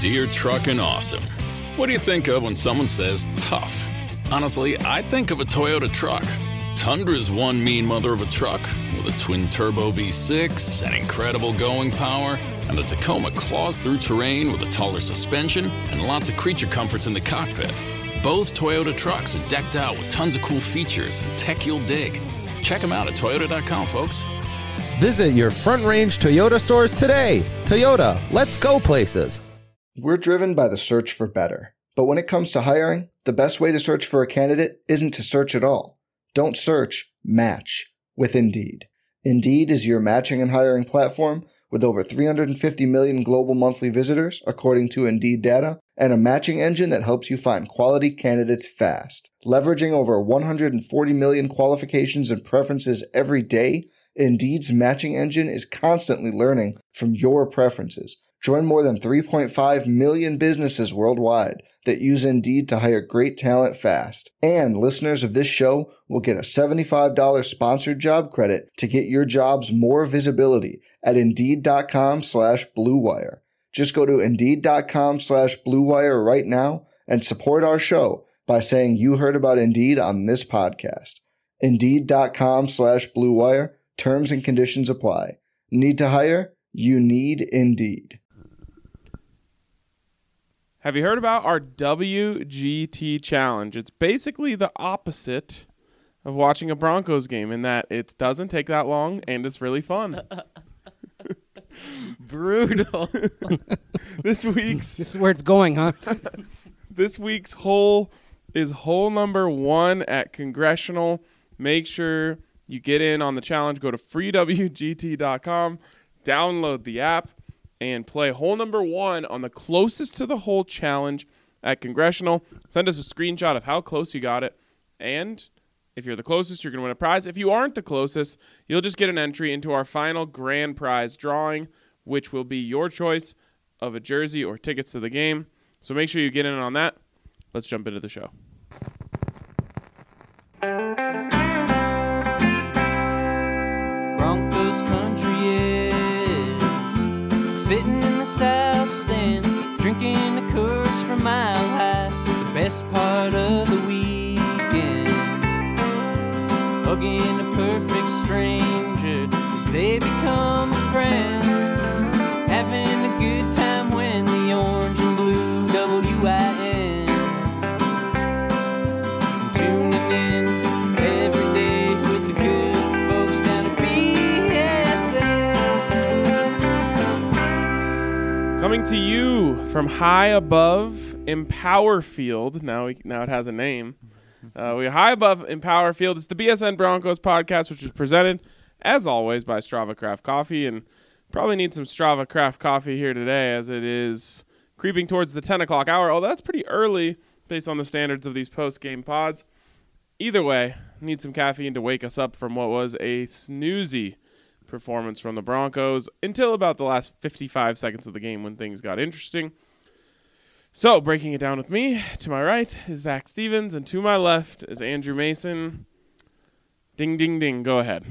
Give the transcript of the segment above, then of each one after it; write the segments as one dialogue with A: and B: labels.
A: Deere Truckin' Awesome. What do you think of when someone says tough? Honestly, I think of a Toyota truck. Tundra's one mean mother of a truck with a twin-turbo V6 and incredible going power, and the Tacoma claws through terrain with a taller suspension and lots of creature comforts in the cockpit. Both Toyota trucks are decked out with tons of cool features and tech you'll dig. Check them out at Toyota.com, folks.
B: Visit your Front Range Toyota stores today. Toyota, let's go places.
C: We're driven by the search for better. But when it comes to hiring, the best way to search for a candidate isn't to search at all. Don't search, match with Indeed. Indeed is your matching and hiring platform with over 350 million global monthly visitors, according to Indeed data, and a matching engine that helps you find quality candidates fast. Leveraging over 140 million qualifications and preferences every day, Indeed's matching engine is constantly learning from your preferences. Join more than 3.5 million businesses worldwide that use Indeed to hire great talent fast. And listeners of this show will get a $75 sponsored job credit to get your jobs more visibility at Indeed.com/Blue Wire. Just go to Indeed.com/Blue Wire right now and support our show by saying you heard about Indeed on this podcast. Indeed.com/Blue Wire. Terms and conditions apply. Need to hire? You need Indeed.
D: Have you heard about our WGT Challenge? It's basically the opposite of watching a Broncos game in that it doesn't take that long and it's really fun.
E: Brutal.
D: This
F: is where it's going, huh?
D: This week's hole is hole number 1 at Congressional. Make sure you get in on the challenge. Go to freewgt.com, download the app, and play hole number 1 on the closest to the hole challenge at Congressional. Send us a screenshot of how close you got it. And if you're the closest, you're going to win a prize. If you aren't the closest, you'll just get an entry into our final grand prize drawing, which will be your choice of a jersey or tickets to the game. So make sure you get in on that. Let's jump into the show.
G: Broncos country is sitting in the south stands, drinking the Coors from Mile High. The best part of the weekend, hugging a perfect stranger as they become a friend, having a good time when the orange and blue WIN, tuning in every day with the good folks down at BSN.
D: Coming to you from high above Empower Field. Now it has a name. We're high above Empower Field. It's the BSN Broncos podcast, which is presented, as always, by Strava Craft Coffee. And probably need some Strava Craft Coffee here today as it is creeping towards the 10 o'clock hour. Oh, that's pretty early based on the standards of these post-game pods. Either way, need some caffeine to wake us up from what was a snoozy performance from the Broncos until about the last 55 seconds of the game when things got interesting. So, breaking it down with me, to my right is Zach Stevens, and to my left is Andrew Mason. Ding, ding, ding. Go ahead.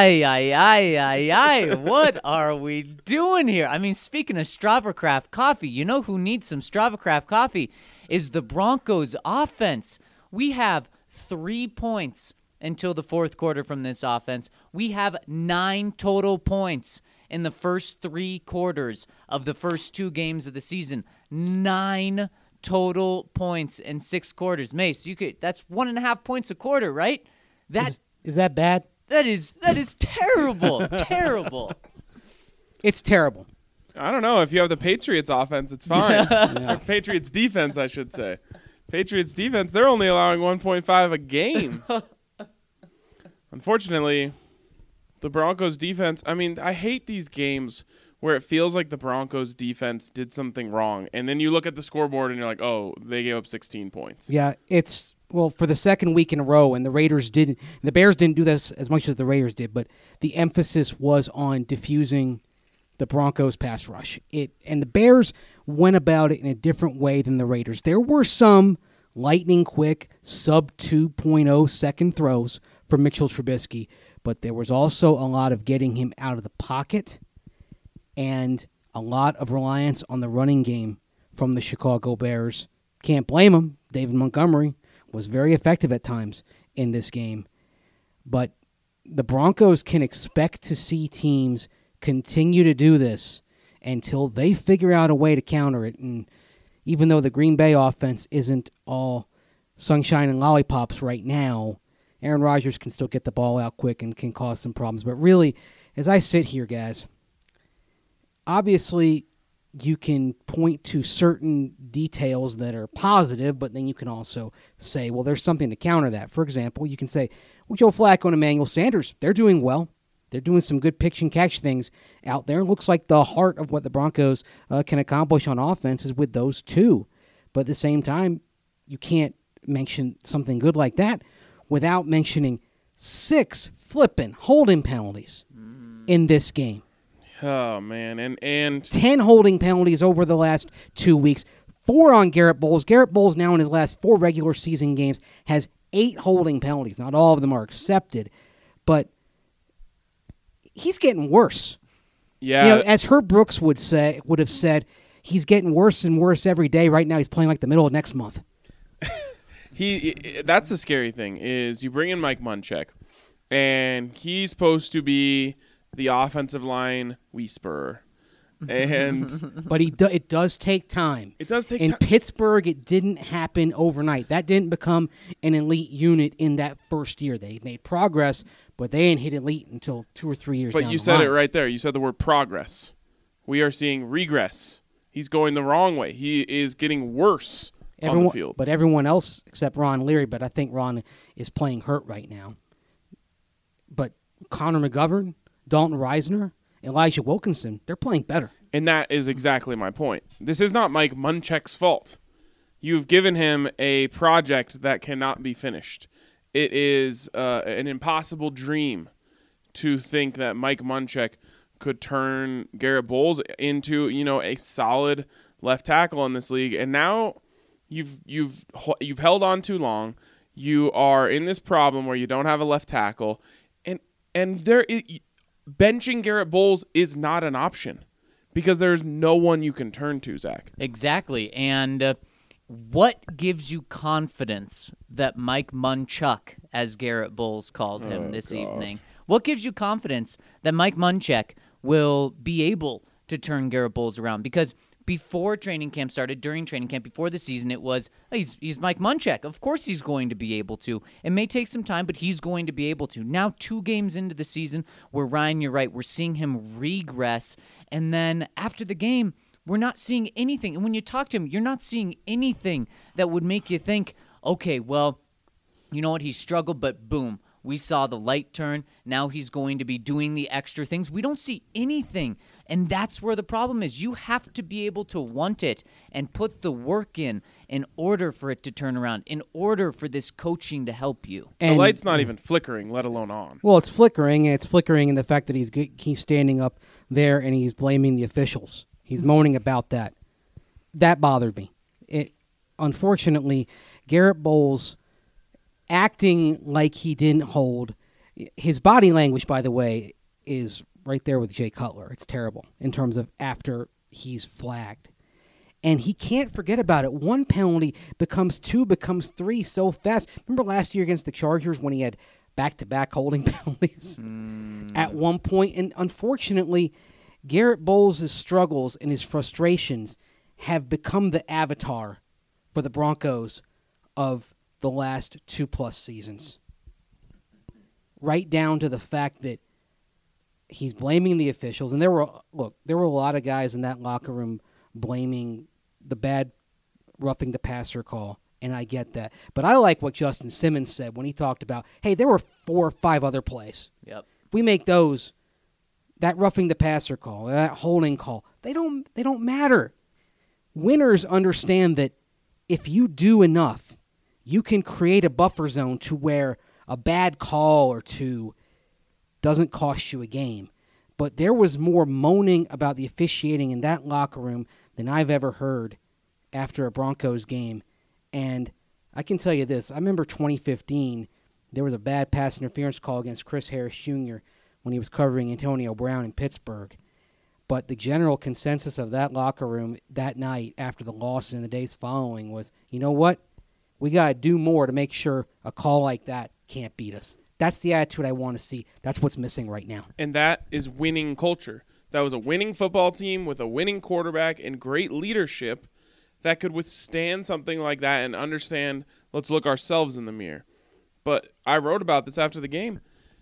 E: Aye. What are we doing here? I mean, speaking of Strava Craft Coffee, you know who needs some Strava Craft Coffee is the Broncos offense. We have 3 points until the fourth quarter from this offense. We have 9 total points in the first 3 quarters of the first 2 games of the season. 9 total points in 6 quarters. Mace, that's 1.5 points a quarter, right?
F: Is that bad?
E: That is terrible. Terrible.
F: It's terrible.
D: I don't know. If you have the Patriots offense, it's fine. Yeah. Patriots defense, I should say. Patriots defense, they're only allowing 1.5 a game. Unfortunately, the Broncos defense, I mean, I hate these games where it feels like the Broncos defense did something wrong. And then you look at the scoreboard and you're like, oh, they gave up 16 points.
F: Yeah, for the second week in a row, and the Bears didn't do this as much as the Raiders did, but the emphasis was on diffusing the Broncos pass rush. And the Bears went about it in a different way than the Raiders. There were some lightning quick, sub 2.0 second throws from Mitchell Trubisky, but there was also a lot of getting him out of the pocket and a lot of reliance on the running game from the Chicago Bears. Can't blame him. David Montgomery was very effective at times in this game. But the Broncos can expect to see teams continue to do this until they figure out a way to counter it. And even though the Green Bay offense isn't all sunshine and lollipops right now, Aaron Rodgers can still get the ball out quick and can cause some problems. But really, as I sit here, guys, obviously you can point to certain details that are positive, but then you can also say, well, there's something to counter that. For example, you can say, well, Joe Flacco and Emmanuel Sanders, they're doing well. They're doing some good pitch and catch things out there. It looks like the heart of what the Broncos can accomplish on offense is with those two. But at the same time, you can't mention something good like that without mentioning 6 flipping holding penalties in this game.
D: Oh, man. And
F: 10 holding penalties over the last 2 weeks. 4 on Garrett Bowles. Garrett Bowles now in his last 4 regular season games has 8 holding penalties. Not all of them are accepted, but he's getting worse.
D: Yeah.
F: You know, as Herb Brooks would have said, he's getting worse and worse every day. Right now he's playing like the middle of next month.
D: That's the scary thing is you bring in Mike Munchak, and he's supposed to be the offensive line whisperer. And
F: but it does take time.
D: It does take
F: in
D: time.
F: Pittsburgh, it didn't happen overnight. That didn't become an elite unit in that first year. They made progress, but they didn't hit elite until 2 or 3 years down the line.
D: But you said it right there. You said the word progress. We are seeing regress. He's going the wrong way. He is getting worse on the field.
F: But everyone else except Ron Leary, but I think Ron is playing hurt right now. But Connor McGovern, Dalton Reisner, Elijah Wilkinson, they're playing better.
D: And that is exactly my point. This is not Mike Munchak's fault. You've given him a project that cannot be finished. It is an impossible dream to think that Mike Munchak could turn Garrett Bowles into, a solid left tackle in this league. And now you've held on too long. You are in this problem where you don't have a left tackle, and benching Garrett Bowles is not an option because there's no one you can turn to, Zach.
E: Exactly. And what gives you confidence that Mike Munchak, as Garrett Bowles called him this evening, what gives you confidence that Mike Munchak will be able to turn Garrett Bowles around? Because before training camp started, during training camp, before the season, it was, he's Mike Munchak. Of course he's going to be able to. It may take some time, but he's going to be able to. Now, 2 games into the season, where Ryan, you're right, we're seeing him regress. And then after the game, we're not seeing anything. And when you talk to him, you're not seeing anything that would make you think, okay, well, you know what, he struggled, but boom, we saw the light turn. Now he's going to be doing the extra things. We don't see anything. And that's where the problem is. You have to be able to want it and put the work in order for it to turn around, in order for this coaching to help you.
D: And the light's not even flickering, let alone on.
F: Well, it's flickering, and it's flickering in the fact that he's standing up there and he's blaming the officials. He's moaning about that. That bothered me. Unfortunately, Garrett Bowles acting like he didn't hold. His body language, by the way, is right there with Jay Cutler. It's terrible in terms of after he's flagged. And he can't forget about it. 1 penalty becomes 2, becomes 3 so fast. Remember last year against the Chargers when he had back-to-back holding penalties at one point? And unfortunately, Garrett Bowles' struggles and his frustrations have become the avatar for the Broncos of the last 2+ seasons. Right down to the fact that he's blaming the officials. And there were a lot of guys in that locker room blaming the bad roughing the passer call, and I get that. But I like what Justin Simmons said when he talked about, hey, there were 4 or 5 other plays.
E: Yep.
F: If we make those, that roughing the passer call, that holding call, they don't matter. Winners understand that if you do enough, you can create a buffer zone to where a bad call or 2 doesn't cost you a game. But there was more moaning about the officiating in that locker room than I've ever heard after a Broncos game. And I can tell you this. I remember 2015, there was a bad pass interference call against Chris Harris Jr. when he was covering Antonio Brown in Pittsburgh. But the general consensus of that locker room that night after the loss and in the days following was, you know what? We got to do more to make sure a call like that can't beat us. That's the attitude I want to see. That's what's missing right now.
D: And that is winning culture. That was a winning football team with a winning quarterback and great leadership that could withstand something like that and understand, let's look ourselves in the mirror. But I wrote about this after the game.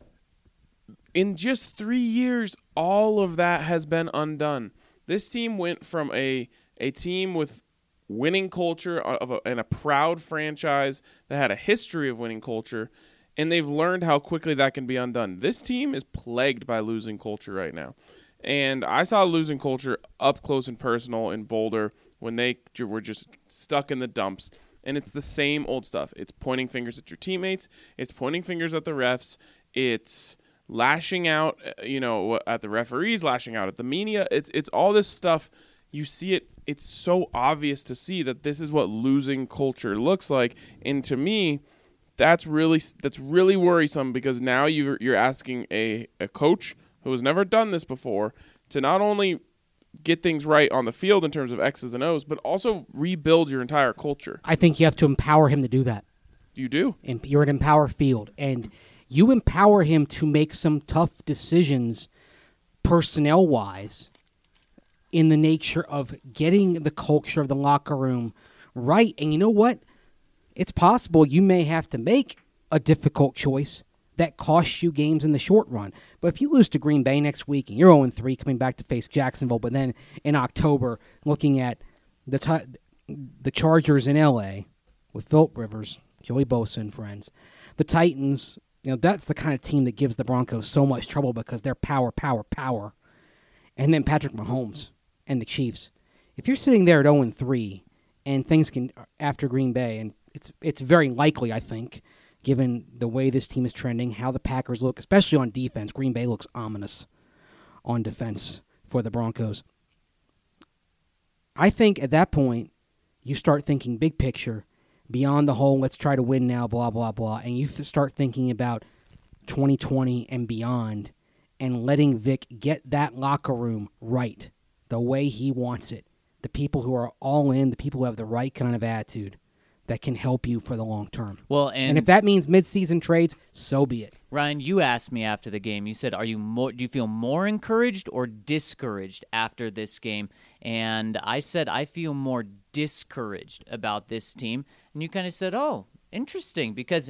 D: In just 3 years, all of that has been undone. This team went from a team with winning culture and a proud franchise that had a history of winning culture, and they've learned how quickly that can be undone. This team is plagued by losing culture right now. And I saw losing culture up close and personal in Boulder when they were just stuck in the dumps. And it's the same old stuff. It's pointing fingers at your teammates. It's pointing fingers at the refs. It's lashing out, at the referees, lashing out at the media. It's all this stuff. You see it. It's so obvious to see that this is what losing culture looks like. And to me, that's really worrisome, because now you're asking a coach who has never done this before to not only get things right on the field in terms of X's and O's, but also rebuild your entire culture.
F: I think you have to empower him to do that.
D: You do.
F: You're an empower field, and you empower him to make some tough decisions personnel-wise in the nature of getting the culture of the locker room right. And you know what? It's possible you may have to make a difficult choice that costs you games in the short run. But if you lose to Green Bay next week and you're 0-3 coming back to face Jacksonville, but then in October looking at the Chargers in L.A. with Phillip Rivers, Joey Bosa and friends, the Titans, that's the kind of team that gives the Broncos so much trouble because they're power. And then Patrick Mahomes and the Chiefs. If you're sitting there at 0-3 and things can, after Green Bay, and it's very likely, I think, given the way this team is trending, how the Packers look, especially on defense. Green Bay looks ominous on defense for the Broncos. I think at that point, you start thinking big picture, beyond the whole let's try to win now, blah, blah, blah, and you start thinking about 2020 and beyond and letting Vic get that locker room right the way he wants it. The people who are all in, the people who have the right kind of attitude that can help you for the long term.
E: Well,
F: and if that means mid-season trades, so be it.
E: Ryan, you asked me after the game. You said, do you feel more encouraged or discouraged after this game? And I said I feel more discouraged about this team. And you kind of said, "Oh, interesting," because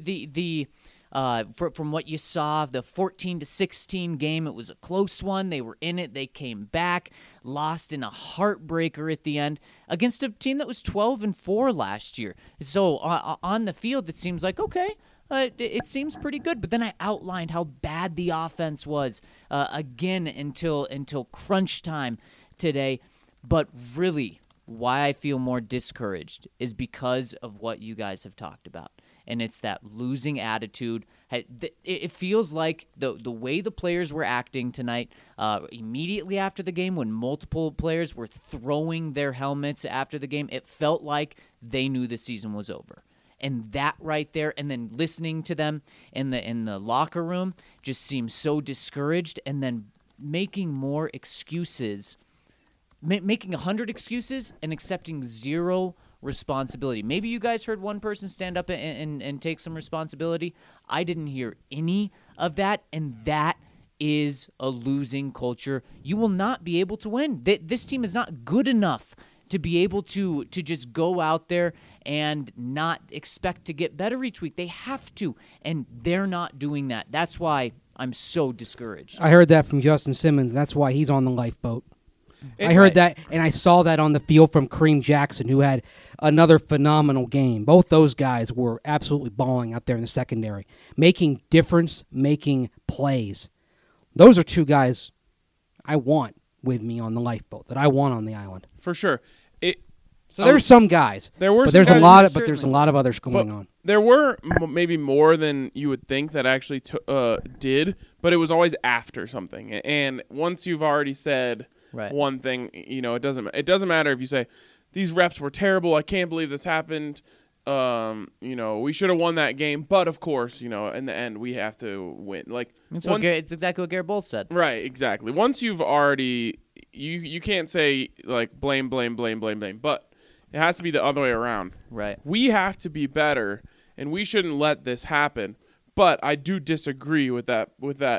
E: from what you saw, the 14-16 game, it was a close one. They were in it. They came back, lost in a heartbreaker at the end against a team that was 12-4 last year. So on the field, it seems like, okay, it seems pretty good. But then I outlined how bad the offense was again until crunch time today. But really, why I feel more discouraged is because of what you guys have talked about. And it's that losing attitude. It feels like the way the players were acting tonight, immediately after the game, when multiple players were throwing their helmets after the game, it felt like they knew the season was over. And that right there, and then listening to them in the locker room just seems so discouraged, and then making more excuses, making 100 excuses and accepting zero responsibility. Maybe you guys heard one person stand up and take some responsibility. I didn't hear any of that, and that is a losing culture. You will not be able to win. This team is not good enough to be able to just go out there and not expect to get better each week. They have to, and they're not doing that. That's why I'm so discouraged.
F: I heard that from Justin Simmons. That's why he's on the lifeboat. I heard that, and I saw that on the field from Kareem Jackson, who had another phenomenal game. Both those guys were absolutely balling out there in the secondary, making difference, making plays. Those are two guys I want with me on the lifeboat, that I want on the island.
D: For sure.
F: So there's some guys. There's a lot of others going on.
D: There were maybe more than you would think that actually did, but it was always after something. And once you've already said one thing, it doesn't matter if you say these refs were terrible. I can't believe this happened. We should have won that game, but of course, in the end, we have to win. Like
E: it's exactly what Garrett Bowles said.
D: Right, exactly. Once you've already you can't say like blame, but it has to be the other way around.
E: Right.
D: We have to be better, and we shouldn't let this happen. But I do disagree with that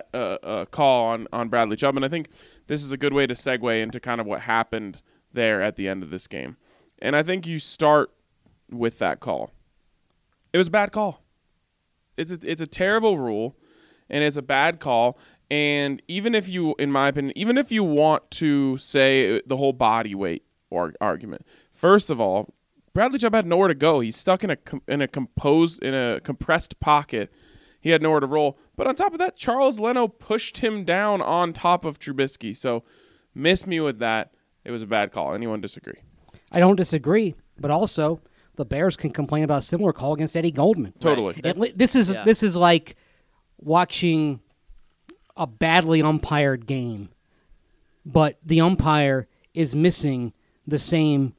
D: call on Bradley Chubb, and I think this is a good way to segue into kind of what happened there at the end of this game. And I think you start with that call. It was a bad call. It's a terrible rule, and it's a bad call. And even if you, in my opinion, even if you want to say the whole body weight argument, first of all, Bradley Chubb had nowhere to go. He's stuck in a compressed pocket. He had nowhere to roll. But on top of that, Charles Leno pushed him down on top of Trubisky. So miss me with that. It was a bad call. Anyone disagree?
F: I don't disagree, but also the Bears can complain about a similar call against Eddie Goldman.
D: Totally.
F: This is like watching a badly umpired game, but the umpire is missing the same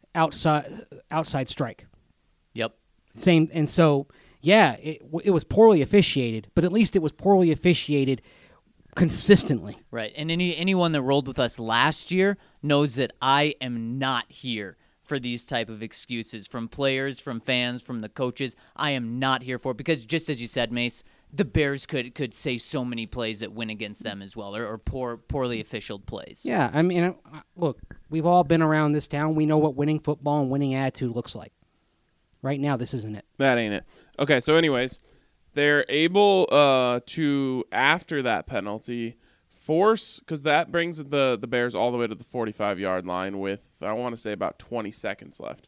F: outside strike.
E: Yep.
F: Same, and so yeah, it was poorly officiated, but at least it was poorly officiated consistently.
E: Right. And anyone that rolled with us last year knows that I am not here for these type of excuses from players, from fans, from the coaches. I am not here for it because just as you said, Mace, the Bears could say so many plays that win against them as well, or poorly officialed plays.
F: Yeah, I mean, look, we've all been around this town. We know what winning football and winning attitude looks like. Right now, this isn't it.
D: That ain't it. Okay, so anyways, they're able to, after that penalty, force, because that brings the Bears all the way to the 45-yard line with, I want to say, about 20 seconds left.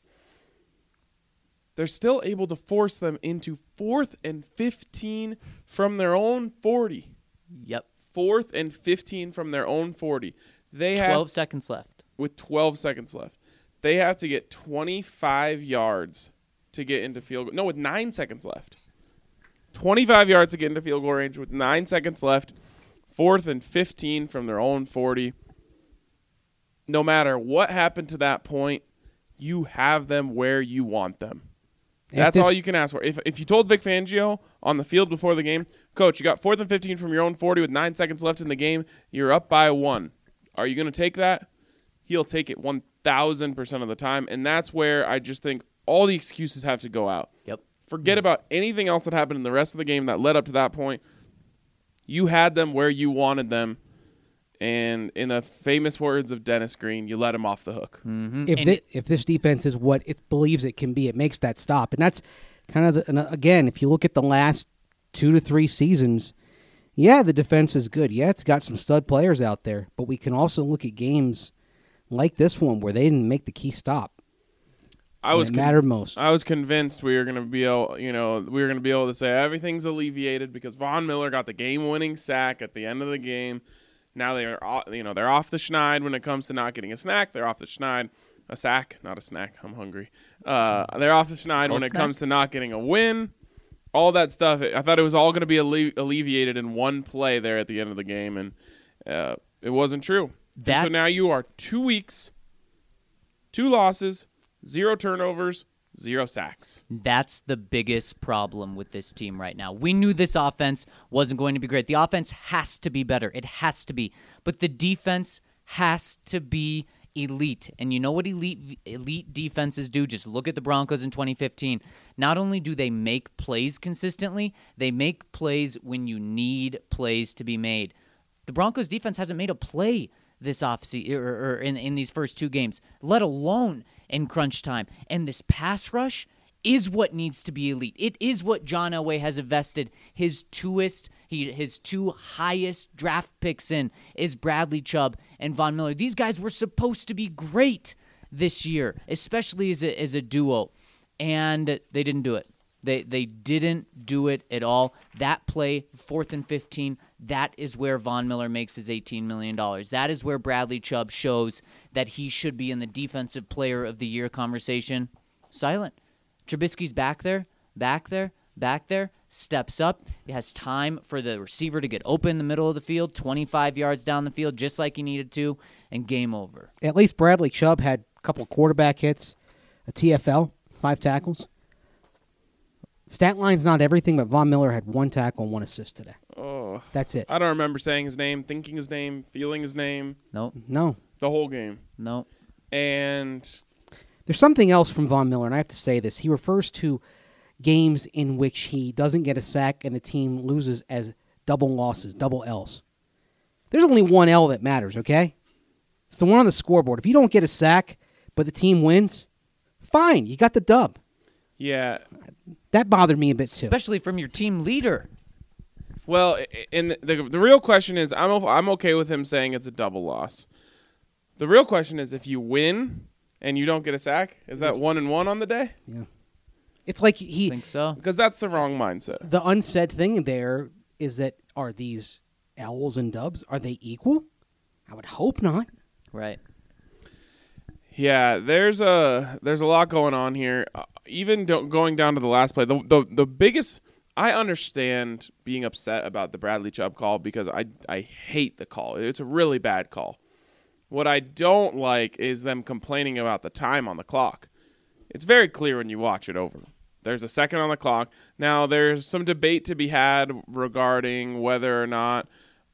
D: They're still able to force them into 4th and 15 from their own 40.
E: Yep.
D: 4th and 15 from their own 40. They
E: 12 seconds left.
D: With 12 seconds left. They have to get 25 yards to get into field goal. No, with 9 seconds left. 25 yards to get into field goal range with 9 seconds left. 4th and 15 from their own 40. No matter what happened to that point, you have them where you want them. That's all you can ask for. If you told Vic Fangio on the field before the game, Coach, you got 4th and 15 from your own 40 with 9 seconds left in the game, you're up by 1. Are you going to take that? He'll take it 1,000% of the time, and that's where I just think all the excuses have to go out.
E: Yep.
D: Forget about anything else that happened in the rest of the game that led up to that point. You had them where you wanted them, and in the famous words of Dennis Green, you let him off the hook.
E: Mm-hmm.
F: If this defense is what it believes it can be, it makes that stop. And that's kind of, again, if you look at the last 2 to 3 seasons, yeah, the defense is good. Yeah, it's got some stud players out there. But we can also look at games like this one where they didn't make the key stop. It mattered most.
D: I was convinced we were going to be able, to say everything's alleviated because Von Miller got the game-winning sack at the end of the game. Now they're off the schneid when it comes to not getting a snack. They're off the schneid. A sack, not a snack. I'm hungry. They're off the schneid when it comes to not getting a win. All that stuff. I thought it was all going to be alleviated in one play there at the end of the game, and it wasn't true. So now you are 2 weeks, 2 losses, 0 turnovers, 0 sacks.
E: That's the biggest problem with this team right now. We knew this offense wasn't going to be great. The offense has to be better. It has to be. But the defense has to be elite. And you know what elite defenses do? Just look at the Broncos in 2015. Not only do they make plays consistently, they make plays when you need plays to be made. The Broncos defense hasn't made a play this offseason or in these first 2 games, let alone in crunch time. And this pass rush is what needs to be elite. It is what John Elway has invested his 2 highest draft picks in is Bradley Chubb and Von Miller. These guys were supposed to be great this year, especially as a duo, and they didn't do it. They didn't do it at all. That play, 4th and 15, that is where Von Miller makes his $18 million. That is where Bradley Chubb shows that he should be in the Defensive Player of the Year conversation. Silent. Trubisky's back there, steps up. He has time for the receiver to get open in the middle of the field, 25 yards down the field, just like he needed to, and game over.
F: At least Bradley Chubb had a couple quarterback hits, a TFL, 5 tackles. Stat line's not everything, but Von Miller had 1 tackle and 1 assist today.
D: Oh,
F: that's it.
D: I don't remember saying his name, thinking his name, feeling his name.
E: Nope.
F: No.
D: the whole game.
E: No.
D: And
F: There's something else from Von Miller, and I have to say this. He refers to games in which he doesn't get a sack and the team loses as double losses, double L's. There's only one L that matters, okay? It's the one on the scoreboard. If you don't get a sack, but the team wins, fine, you got the dub.
D: yeah,
F: That bothered me a bit too.
E: Especially from your team leader.
D: well, and the real question is, I'm okay with him saying it's a double loss. The real question is, if you win and you don't get a sack, is that 1-1 on the day?
F: Yeah. It's like
E: I think so.
D: Because that's the wrong mindset.
F: the unsaid thing there is that are these L's and dubs, are they equal? I would hope not.
E: Right.
D: Yeah, there's a lot going on here. Even going down to the last play, the biggest. I understand being upset about the Bradley Chubb call because I hate the call. It's a really bad call. What I don't like is them complaining about the time on the clock. It's very clear when you watch it over. There's a second on the clock. Now, there's some debate to be had regarding whether or not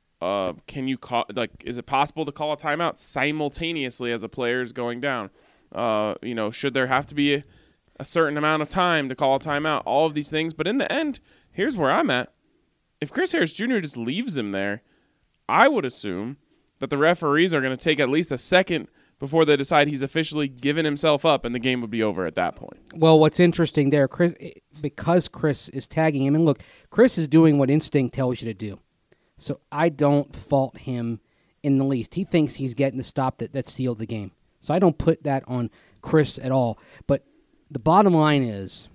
D: can you call, is it possible to call a timeout simultaneously as a player is going down? Should there have to be a certain amount of time to call a timeout? All of these things. But in the end, here's where I'm at. If Chris Harris Jr. just leaves him there, I would assume that the referees are going to take at least a second before they decide he's officially given himself up, and the game would be over at that point.
F: Well, what's interesting there, Chris, because Chris is tagging him, and look, Chris is doing what instinct tells you to do. So I don't fault him in the least. He thinks he's getting the stop that sealed the game. So I don't put that on Chris at all. But the bottom line is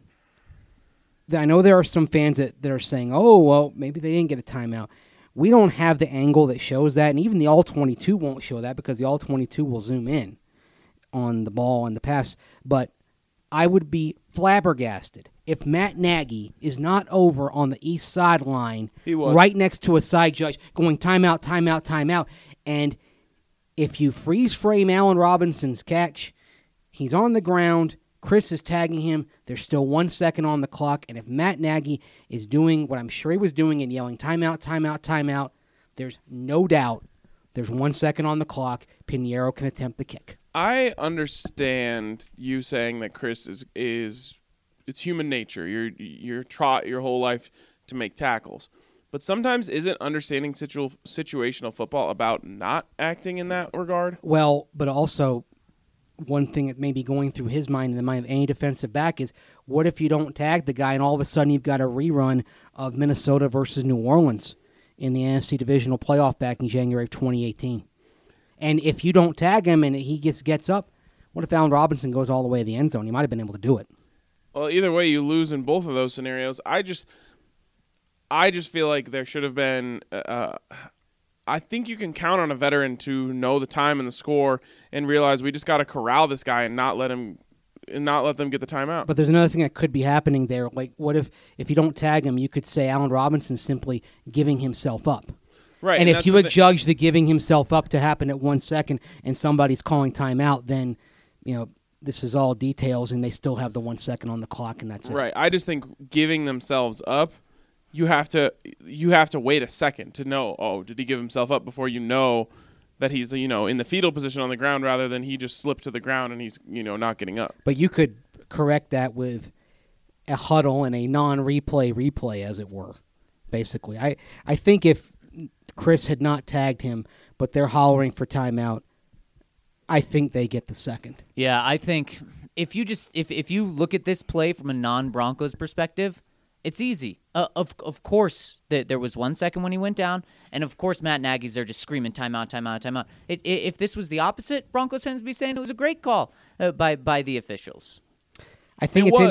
F: that I know there are some fans that are saying, oh, well, maybe they didn't get a timeout. We don't have the angle that shows that, and even the All-22 won't show that because the All-22 will zoom in on the ball and the pass. But I would be flabbergasted if Matt Nagy is not over on the east sideline right next to a side judge going timeout, timeout, timeout. And if you freeze frame Allen Robinson's catch, he's on the ground, Chris is tagging him, there's still 1 second on the clock, and if Matt Nagy is doing what I'm sure he was doing and yelling timeout, timeout, timeout, there's no doubt there's 1 second on the clock, Pinheiro can attempt the kick.
D: I understand you saying that Chris is it's human nature. You're taught your whole life to make tackles. But sometimes isn't understanding situational football about not acting in that regard?
F: Well, but also one thing that may be going through his mind and the mind of any defensive back is, what if you don't tag the guy and all of a sudden you've got a rerun of Minnesota versus New Orleans in the NFC Divisional Playoff back in January of 2018? And if you don't tag him and he gets up, what if Allen Robinson goes all the way to the end zone? He might have been able to do it.
D: Well, either way, you lose in both of those scenarios. I just feel like there should have been I think you can count on a veteran to know the time and the score and realize we just got to corral this guy and not let them get the timeout.
F: But there's another thing that could be happening there. Like, what if you don't tag him, you could say Allen Robinson simply giving himself up.
D: Right.
F: And if you adjudge the giving himself up to happen at 1 second and somebody's calling timeout, then, this is all details and they still have the 1 second on the clock and that's it.
D: Right. I just think giving themselves up, you have to wait a second to know, oh, did he give himself up before you know that he's, in the fetal position on the ground rather than he just slipped to the ground and he's, not getting up.
F: But you could correct that with a huddle and a non-replay, as it were, basically. I think if Chris had not tagged him, but they're hollering for timeout, I think they get the second.
E: Yeah, I think if you look at this play from a non-Broncos perspective, it's easy. Of course, there was 1 second when he went down, and of course Matt Nagy's there just screaming timeout, timeout, timeout. If this was the opposite, Broncos fans would be saying it was a great call by the officials.
F: I think
D: it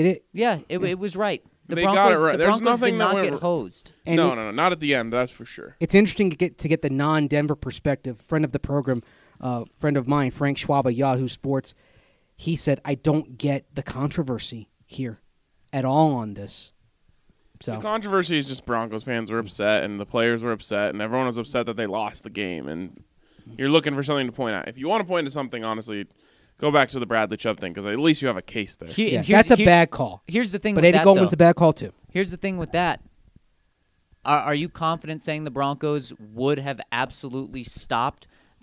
E: was right. The
D: They
E: Broncos,
D: got it right.
E: The
D: There's
E: Broncos
D: nothing
E: did
D: that
E: not
D: went
E: get hosed.
F: And
D: No, not at the end. That's for sure.
F: It's interesting to get the non-Denver perspective. Friend of the program, friend of mine, Frank Schwab of Yahoo Sports, he said, I don't get the controversy here at all on this. So
D: The controversy is just Broncos fans were upset and the players were upset and everyone was upset that they lost the game. And you're looking for something to point at. If you want to point to something, honestly, go back to the Bradley Chubb thing because at least you have a case there.
F: that's a bad call.
E: Here's the thing
F: But
E: with
F: Eddie
E: that,
F: Goldman's
E: though.
F: a bad call, too.
E: Here's the thing with that. Are you confident saying the Broncos would have absolutely stopped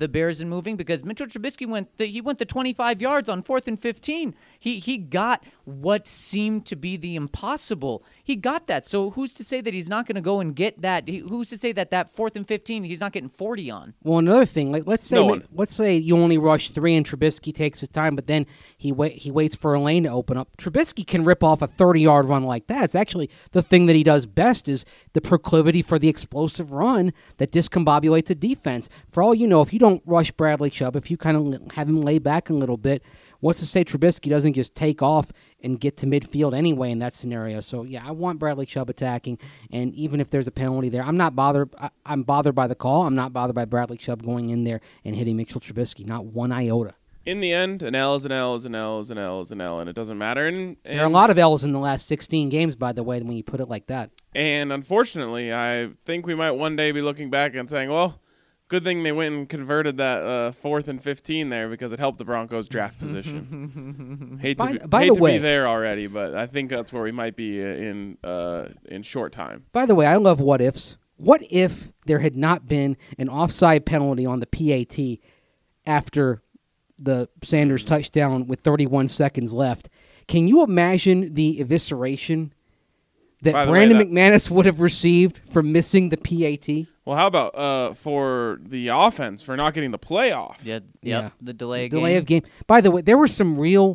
E: the Bears in moving because Mitchell Trubisky went the 25 yards on 4th and 15. He got what seemed to be the impossible. He got that. So who's to say that he's not going to go and get that? Who's to say that 4th and 15 he's not getting 40 on?
F: Well, another thing, like let's say you only rush 3 and Trubisky takes his time, but then he waits for a lane to open up. Trubisky can rip off a 30-yard run like that. It's actually the thing that he does best is the proclivity for the explosive run that discombobulates a defense. For all you know, if you don't rush Bradley Chubb, if you kind of have him lay back a little bit, what's to say Trubisky doesn't just take off and get to midfield anyway in that scenario? So, yeah, I want Bradley Chubb attacking, and even if there's a penalty there, I'm not bothered. I'm bothered by the call. I'm not bothered by Bradley Chubb going in there and hitting Mitchell Trubisky, not one iota.
D: In the end, an L is an L is an L is an L is an L, and it doesn't matter. And
F: there are a lot of L's in the last 16 games, by the way, when you put it like that.
D: And unfortunately, I think we might one day be looking back and saying, well, good thing they went and converted that 4th and 15 there because it helped the Broncos' draft position. hate to be there already, but I think that's where we might be in short time.
F: By the way, I love what ifs. What if there had not been an offside penalty on the PAT after the Sanders touchdown with 31 seconds left? Can you imagine the evisceration that Brandon McManus would have received for missing the PAT?
D: Well, how about for the offense for not getting the playoff?
E: Yeah. The delay
F: of game. By the way, there were some real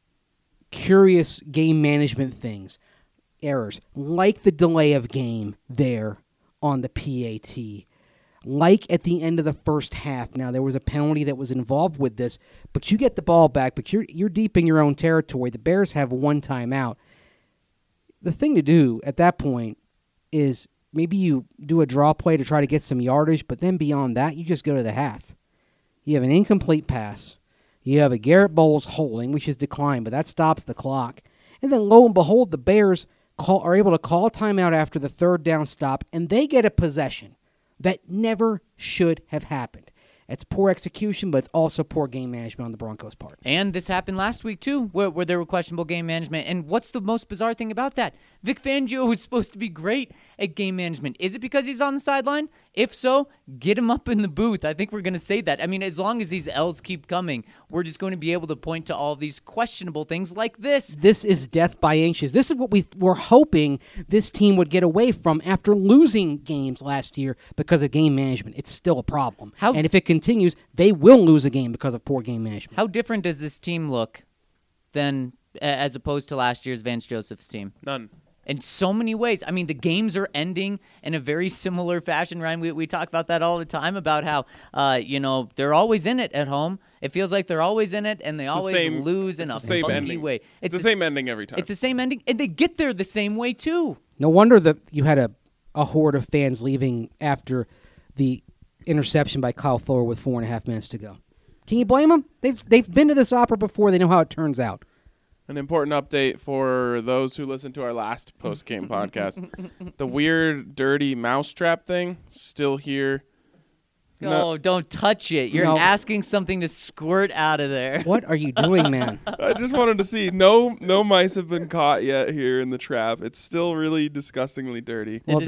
F: curious game management errors, like the delay of game there on the PAT. Like at the end of the first half. Now, there was a penalty that was involved with this, but you get the ball back, but you're deep in your own territory. The Bears have one timeout. The thing to do at that point is maybe you do a draw play to try to get some yardage, but then beyond that, you just go to the half. You have an incomplete pass. You have a Garrett Bowles holding, which is declined, but that stops the clock. And then lo and behold, the Bears are able to call a timeout after the third down stop, and they get a possession that never should have happened. It's poor execution, but it's also poor game management on the Broncos' part.
E: And this happened last week, too, where there were questionable game management. And what's the most bizarre thing about that? Vic Fangio was supposed to be great at game management. Is it because he's on the sideline? If so, get him up in the booth. I think we're going to say that. I mean, as long as these L's keep coming, we're just going to be able to point to all these questionable things like this.
F: This is death by inches. This is what we were hoping this team would get away from after losing games last year because of game management. It's still a problem. And if it continues, they will lose a game because of poor game management.
E: How different does this team look than as opposed to last year's Vance Joseph's team?
D: None.
E: In so many ways. I mean, the games are ending in a very similar fashion, Ryan. We talk about that all the time, about how, they're always in it at home. It feels like they're always in it, and they always lose in a funky way.
D: It's the same ending every time.
E: It's the same ending, and they get there the same way, too.
F: No wonder that you had a horde of fans leaving after the interception by Kyle Fuller with 4.5 minutes to go. Can you blame them? They've been to this opera before. They know how it turns out.
D: An important update for those who listened to our last post-game podcast. The weird, dirty mousetrap thing, still here.
E: No, don't touch it. You're asking something to squirt out of there.
F: What are you doing, man?
D: I just wanted to see. No mice have been caught yet here in the trap. It's still really disgustingly dirty.
F: Well,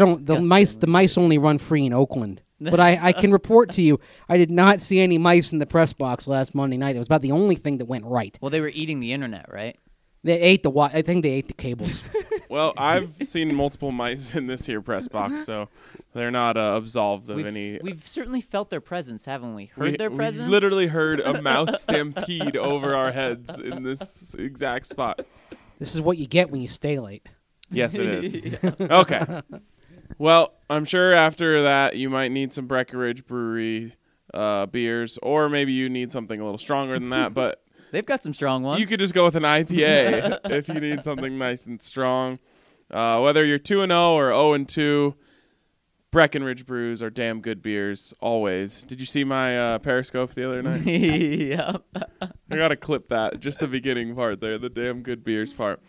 F: the mice only run free in Oakland. But I can report to you, I did not see any mice in the press box last Monday night. It was about the only thing that went right.
E: Well, they were eating the internet, right?
F: They ate I think they ate the cables.
D: Well, I've seen multiple mice in this here press box, so they're not absolved of any.
E: We've certainly felt their presence, haven't we? Heard their presence?
D: We've literally heard a mouse stampede over our heads in this exact spot.
F: This is what you get when you stay late.
D: Yes, it is. Okay. Well, I'm sure after that you might need some Breckenridge Brewery beers, or maybe you need something a little stronger than that, but
E: they've got some strong ones.
D: You could just go with an IPA if you need something nice and strong. Whether you're 2-0 or 0-2, Breckenridge Brews are damn good beers, always. Did you see my Periscope the other night?
E: Yeah.
D: I got to clip that, just the beginning part there, the damn good beers part.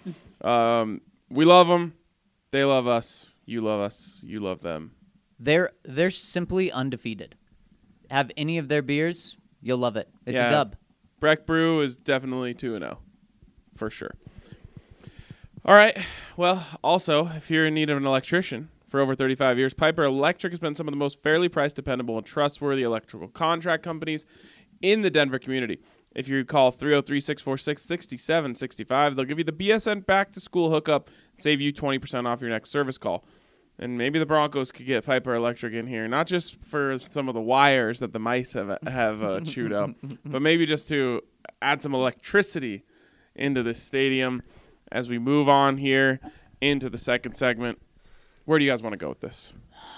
D: We love them. They love us. You love us. You love them.
E: They're simply undefeated. Have any of their beers, you'll love it. It's a dub.
D: Breck Brew is definitely 2-0, for sure. All right. Well, also, if you're in need of an electrician for over 35 years. Piper Electric has been some of the most fairly priced, dependable, and trustworthy electrical contract companies in the Denver community. If you call 303-646-6765, they'll give you the BSN back-to-school hookup and save you 20% off your next service call. And maybe the Broncos could get Piper Electric in here, not just for some of the wires that the mice have chewed up, but maybe just to add some electricity into this stadium as we move on here into the second segment. Where do you guys want to go with this?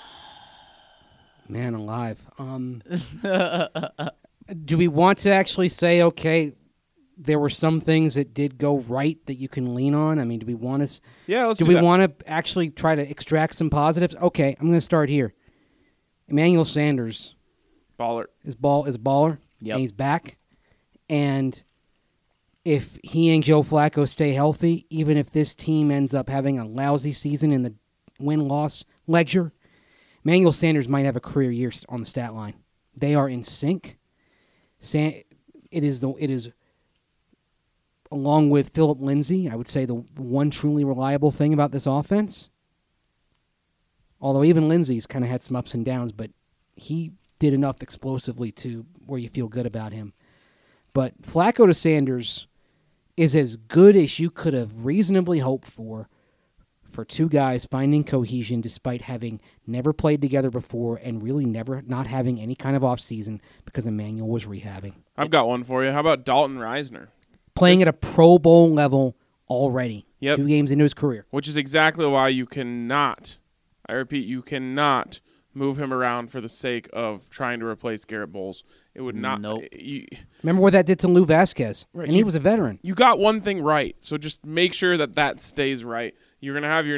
F: Man alive. Do we want to actually say, okay, there were some things that did go right that you can lean on? I mean, do we want to?
D: Yeah, let's do
F: we
D: that.
F: want to actually try to extract some positives? Okay, I'm going to start here. Emmanuel Sanders
D: Baller.
F: is baller.
E: Yep.
F: And he's back. And if he and Joe Flacco stay healthy, even if this team ends up having a lousy season in the win-loss ledger, Emmanuel Sanders might have a career year on the stat line. They are in sync. It is along with Philip Lindsay, I would say the one truly reliable thing about this offense. Although even Lindsay's kind of had some ups and downs, but he did enough explosively to where you feel good about him. But Flacco to Sanders is as good as you could have reasonably hoped for two guys finding cohesion despite having never played together before and really never not having any kind of offseason because Emmanuel was rehabbing.
D: I've got one for you. How about Dalton Reisner?
F: Playing at a Pro Bowl level already.
D: Yep.
F: 2 games into his career.
D: Which is exactly why you cannot, I repeat, you cannot move him around for the sake of trying to replace Garrett Bowles. It would not.
E: Nope.
F: Remember what that did to Lou Vasquez?
D: Right.
F: And he was a veteran.
D: You got one thing right, so just make sure that stays right. You're gonna have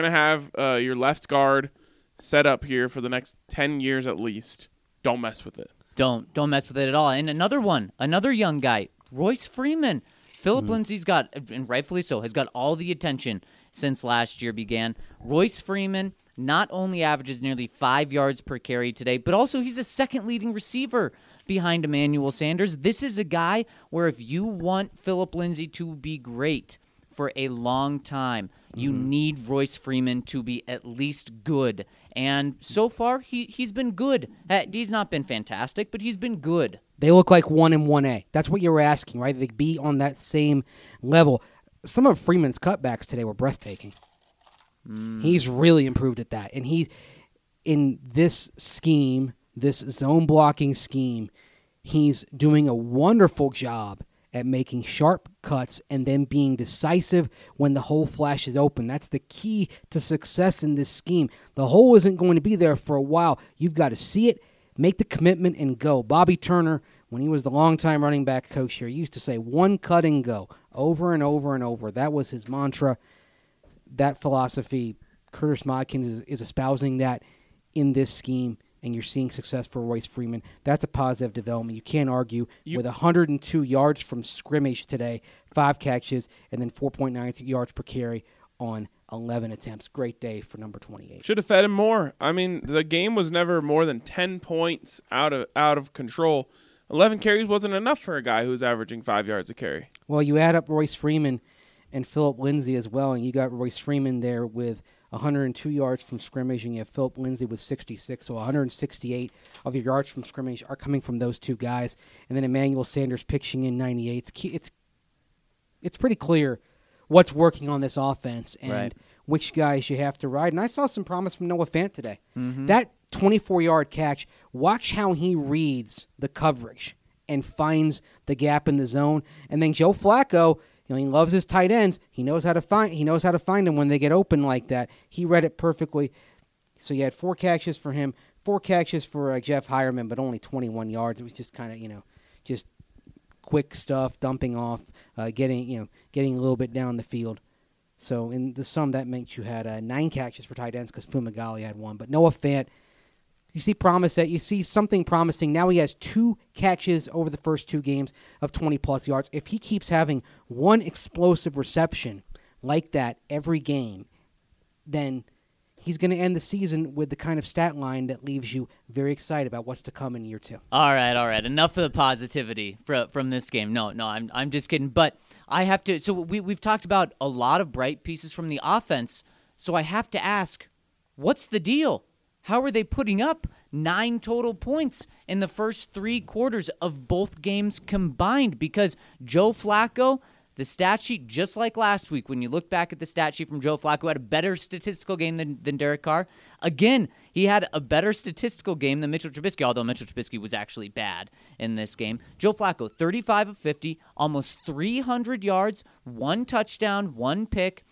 D: your left guard set up here for the next 10 years at least. Don't mess with it.
E: Don't mess with it at all. And another young guy, Royce Freeman. Philip Lindsay's got, and rightfully so, has got all the attention since last year began. Royce Freeman not only averages nearly 5 yards per carry today, but also he's a second leading receiver behind Emmanuel Sanders. This is a guy where if you want Philip Lindsay to be great for a long time, you need Royce Freeman to be at least good. And so far, he's been good. He's not been fantastic, but he's been good.
F: They look like 1 and 1A. That's what you were asking, right? They be on that same level. Some of Freeman's cutbacks today were breathtaking. He's really improved at that. And he's in this scheme, this zone blocking scheme, he's doing a wonderful job at making sharp cuts and then being decisive when the hole flashes open. That's the key to success in this scheme. The hole isn't going to be there for a while. You've got to see it, make the commitment, and go. Bobby Turner, when he was the longtime running back coach here, he used to say, one cut and go, over and over and over. That was his mantra. That philosophy, Curtis Modkins is espousing that in this scheme, and you're seeing success for Royce Freeman. That's a positive development. You can't argue with 102 yards from scrimmage today, 5 catches, and then 4.9 yards per carry on 11 attempts. Great day for number 28.
D: Should have fed him more. I mean, the game was never more than 10 points out of control. 11 carries wasn't enough for a guy who's averaging 5 yards a carry.
F: Well, you add up Royce Freeman and Philip Lindsay as well, and you got Royce Freeman there with 102 yards from scrimmage, and you have Philip Lindsay with 66, so 168 of your yards from scrimmage are coming from those two guys, and then Emmanuel Sanders pitching in 98. It's pretty clear what's working on this offense and which guys you have to ride, and I saw some promise from Noah Fant today. That 24-yard catch, watch how he reads the coverage and finds the gap in the zone, and then Joe Flacco, he loves his tight ends. He knows how to find them when they get open like that. He read it perfectly. So you had 4 catches for him, 4 catches for Jeff Hireman, but only 21 yards. It was just kind of, just quick stuff, dumping off, getting a little bit down the field. So in the sum, that meant you had 9 catches for tight ends because Fumagalli had 1. But Noah Fant, you see something promising. Now he has 2 catches over the first 2 games of 20-plus yards. If he keeps having one explosive reception like that every game, then he's going to end the season with the kind of stat line that leaves you very excited about what's to come in year 2.
E: All right. Enough of the positivity from this game. No, I'm just kidding. But I have to. So we've talked about a lot of bright pieces from the offense. So I have to ask, What's the deal? How are they putting up 9 total points in the first 3 quarters of both games combined? Because Joe Flacco, the stat sheet, just like last week, when you look back at the stat sheet from Joe Flacco, had a better statistical game than Derek Carr. Again, he had a better statistical game than Mitchell Trubisky, although Mitchell Trubisky was actually bad in this game. Joe Flacco, 35 of 50, almost 300 yards, 1 touchdown, 1 pick,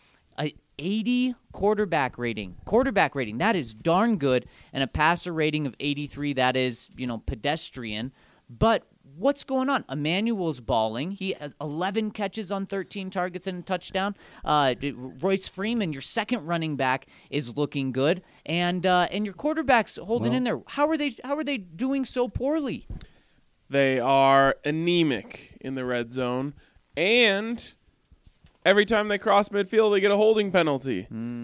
E: 80 quarterback rating. That is darn good. And a passer rating of 83, that is, pedestrian. But what's going on? Emmanuel's balling. He has 11 catches on 13 targets and a touchdown. Royce Freeman, your second running back, is looking good. And your quarterback's holding in there. How are they doing so poorly?
D: They are anemic in the red zone, and every time they cross midfield, they get a holding penalty.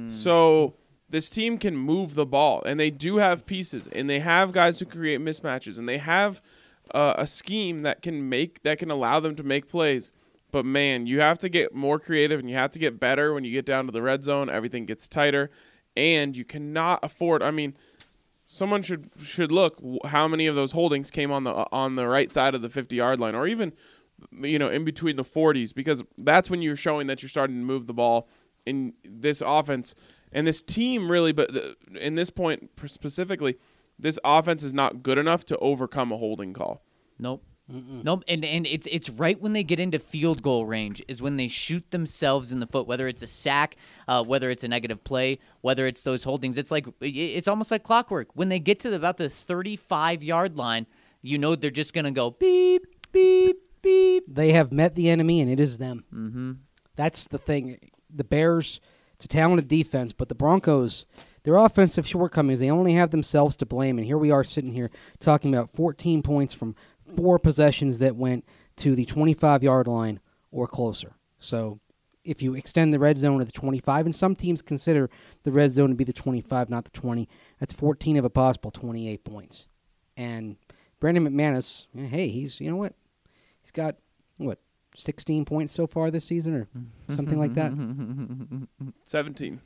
D: So this team can move the ball, and they do have pieces, and they have guys who create mismatches, and they have a scheme that can allow them to make plays. But man, you have to get more creative, and you have to get better when you get down to the red zone. Everything gets tighter, and you cannot afford. I mean, someone should look how many of those holdings came on the right side of the 50-yard line, or even in between the 40s, because that's when you're showing that you're starting to move the ball in this offense and this team really. But in this point specifically, this offense is not good enough to overcome a holding call.
E: Nope. Nope. And it's right when they get into field goal range is when they shoot themselves in the foot, whether it's a sack, whether it's a negative play, whether it's those holdings. It's almost like clockwork. When they get to about the 35-yard line, they're just going to go beep, beep, beep.
F: They have met the enemy, and it is them. Mm-hmm. That's the thing. The Bears, it's a talented defense, but the Broncos, their offensive shortcomings, they only have themselves to blame. And here we are sitting here talking about 14 points from 4 possessions that went to the 25-yard line or closer. So if you extend the red zone to the 25, and some teams consider the red zone to be the 25, not the 20, that's 14 of a possible 28 points. And Brandon McManus, hey, he's got, 16 points so far this season or something like that?
D: 17.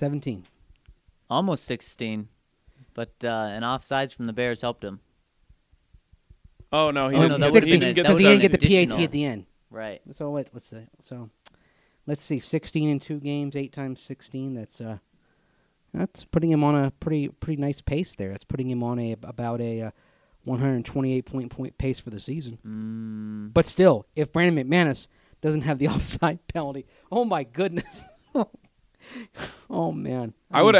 E: Almost 16. But an offsides from the Bears helped him.
D: Oh, no. He
E: didn't
F: because he didn't get the PAT at the end.
E: Right.
F: So let's see. 16 in 2 games, 8 times 16. That's putting him on a pretty nice pace there. That's putting him on about a 128-point pace for the season. But still, if Brandon McManus doesn't have the offside penalty, oh my goodness. Oh man.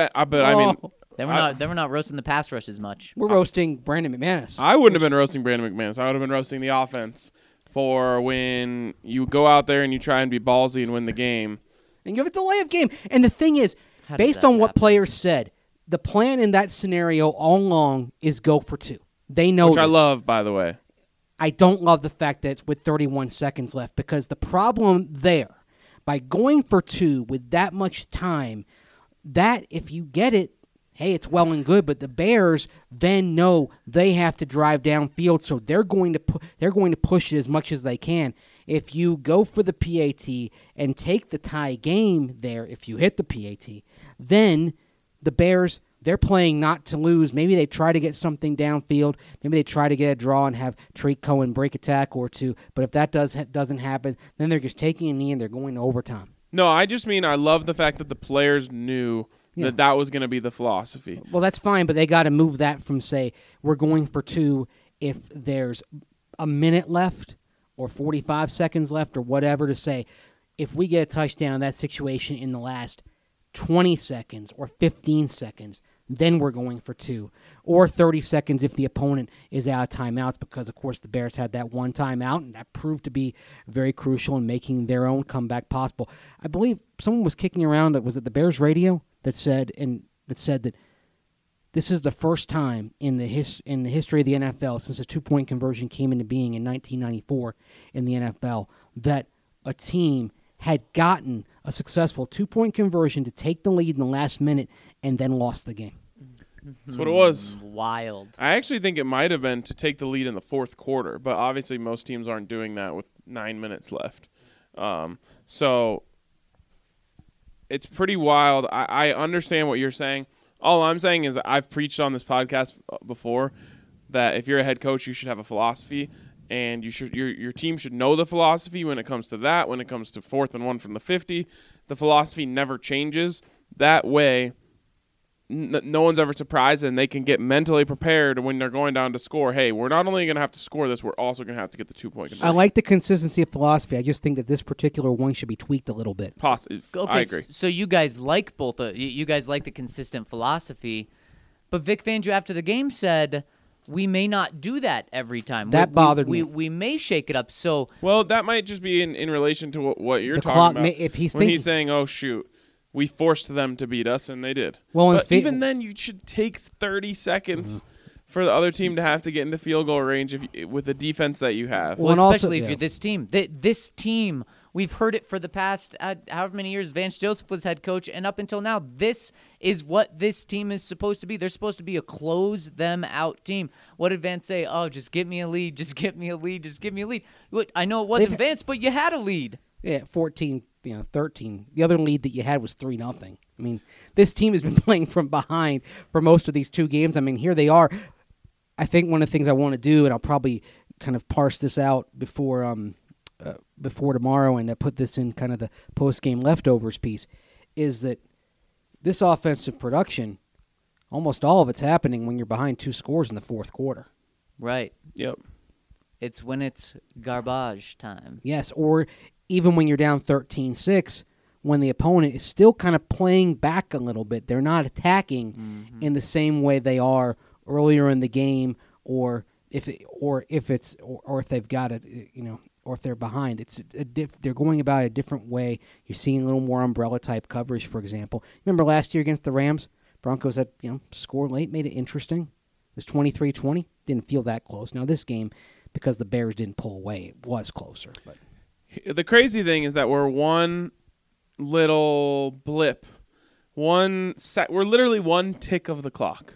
E: They were not roasting the pass rush as much.
F: We're roasting Brandon McManus.
D: I wouldn't have been roasting Brandon McManus. I would have been roasting the offense for when you go out there and you try and be ballsy and win the game.
F: And you have a delay of game. And the thing is, based on what players said, the plan in that scenario all along is go for 2. They know
D: Which
F: this.
D: I love, by the way.
F: I don't love the fact that it's with 31 seconds left, because the problem there, by going for 2 with that much time, that if you get it, hey, it's well and good, but the Bears then know they have to drive downfield, so they're going to push it as much as they can. If you go for the PAT and take the tie game there, if you hit the PAT, then the Bears, they're playing not to lose. Maybe they try to get something downfield. Maybe they try to get a draw and have Tariq Cohen break a tackle or 2. But if that doesn't happen, then they're just taking a knee and they're going to overtime.
D: No, I just mean I love the fact that the players knew that was going to be the philosophy.
F: Well, that's fine, but they got to move that from, say, we're going for 2 if there's a minute left or 45 seconds left or whatever, to say if we get a touchdown, that situation in the last 20 seconds or 15 seconds, then we're going for 2. Or 30 seconds if the opponent is out of timeouts, because, of course, the Bears had that one timeout, and that proved to be very crucial in making their own comeback possible. I believe someone was kicking around, was it the Bears radio, that said that this is the first time in the history of the NFL, since a 2-point conversion came into being in 1994 in the NFL, that a team had gotten a successful 2-point conversion to take the lead in the last minute and then lost the game.
D: That's what it was.
E: Wild.
D: I actually think it might have been to take the lead in the 4th quarter, but obviously most teams aren't doing that with 9 minutes left. So it's pretty wild. I understand what you're saying. All I'm saying is I've preached on this podcast before that if you're a head coach, you should have a philosophy, and your team should know the philosophy when it comes to that. When it comes to 4th and 1 from the 50, the philosophy never changes. That way, no one's ever surprised, and they can get mentally prepared when they're going down to score. Hey, we're not only going to have to score this, we're also going to have to get the 2-point conversion.
F: I like the consistency of philosophy. I just think that this particular one should be tweaked a little bit.
D: Okay, I agree.
E: So you guys like both. You guys like the consistent philosophy, but Vic Fangio after the game said we may not do that every time.
F: That bothered me.
E: We may shake it up. So
D: Well, that might just be in relation to what you're
F: The
D: talking
F: clock
D: about.
F: if he's
D: when
F: thinking,
D: he's saying, "Oh shoot, we forced them to beat us," and they did.
F: Well,
D: but even then, you should take 30 seconds for the other team to have to get into field goal range with the defense that you have.
F: Well, and
E: especially
F: also-
E: if you're this team. This team, we've heard it for the past however many years Vance Joseph was head coach, and up until now, this is what this team is supposed to be. They're supposed to be a close them out team. What did Vance say? Oh, just get me a lead. Just get me a lead. Just give me a lead. I know it wasn't Vance, but you had a lead.
F: Yeah, 14, 13. The other lead that you had was 3-0. I mean, this team has been playing from behind for most of these 2 games. I mean, here they are. I think one of the things I want to do, and I'll probably kind of parse this out before tomorrow and put this in kind of the post-game leftovers piece, is that this offensive production, almost all of it's happening when you're behind 2 scores in the 4th quarter.
E: Right.
D: Yep.
E: It's when it's garbage time.
F: Yes, or even when you're down 13-6, when the opponent is still kind of playing back a little bit. They're not attacking in the same way they are earlier in the game, or if they've got it, or if they're behind. They're going about it a different way. You're seeing a little more umbrella type coverage, for example. Remember last year against the Rams, Broncos had scored late, made it interesting. It was 23-20. Didn't feel that close. Now this game, because the Bears didn't pull away, it was closer. But
D: The crazy thing is that we're one little blip, we're literally one tick of the clock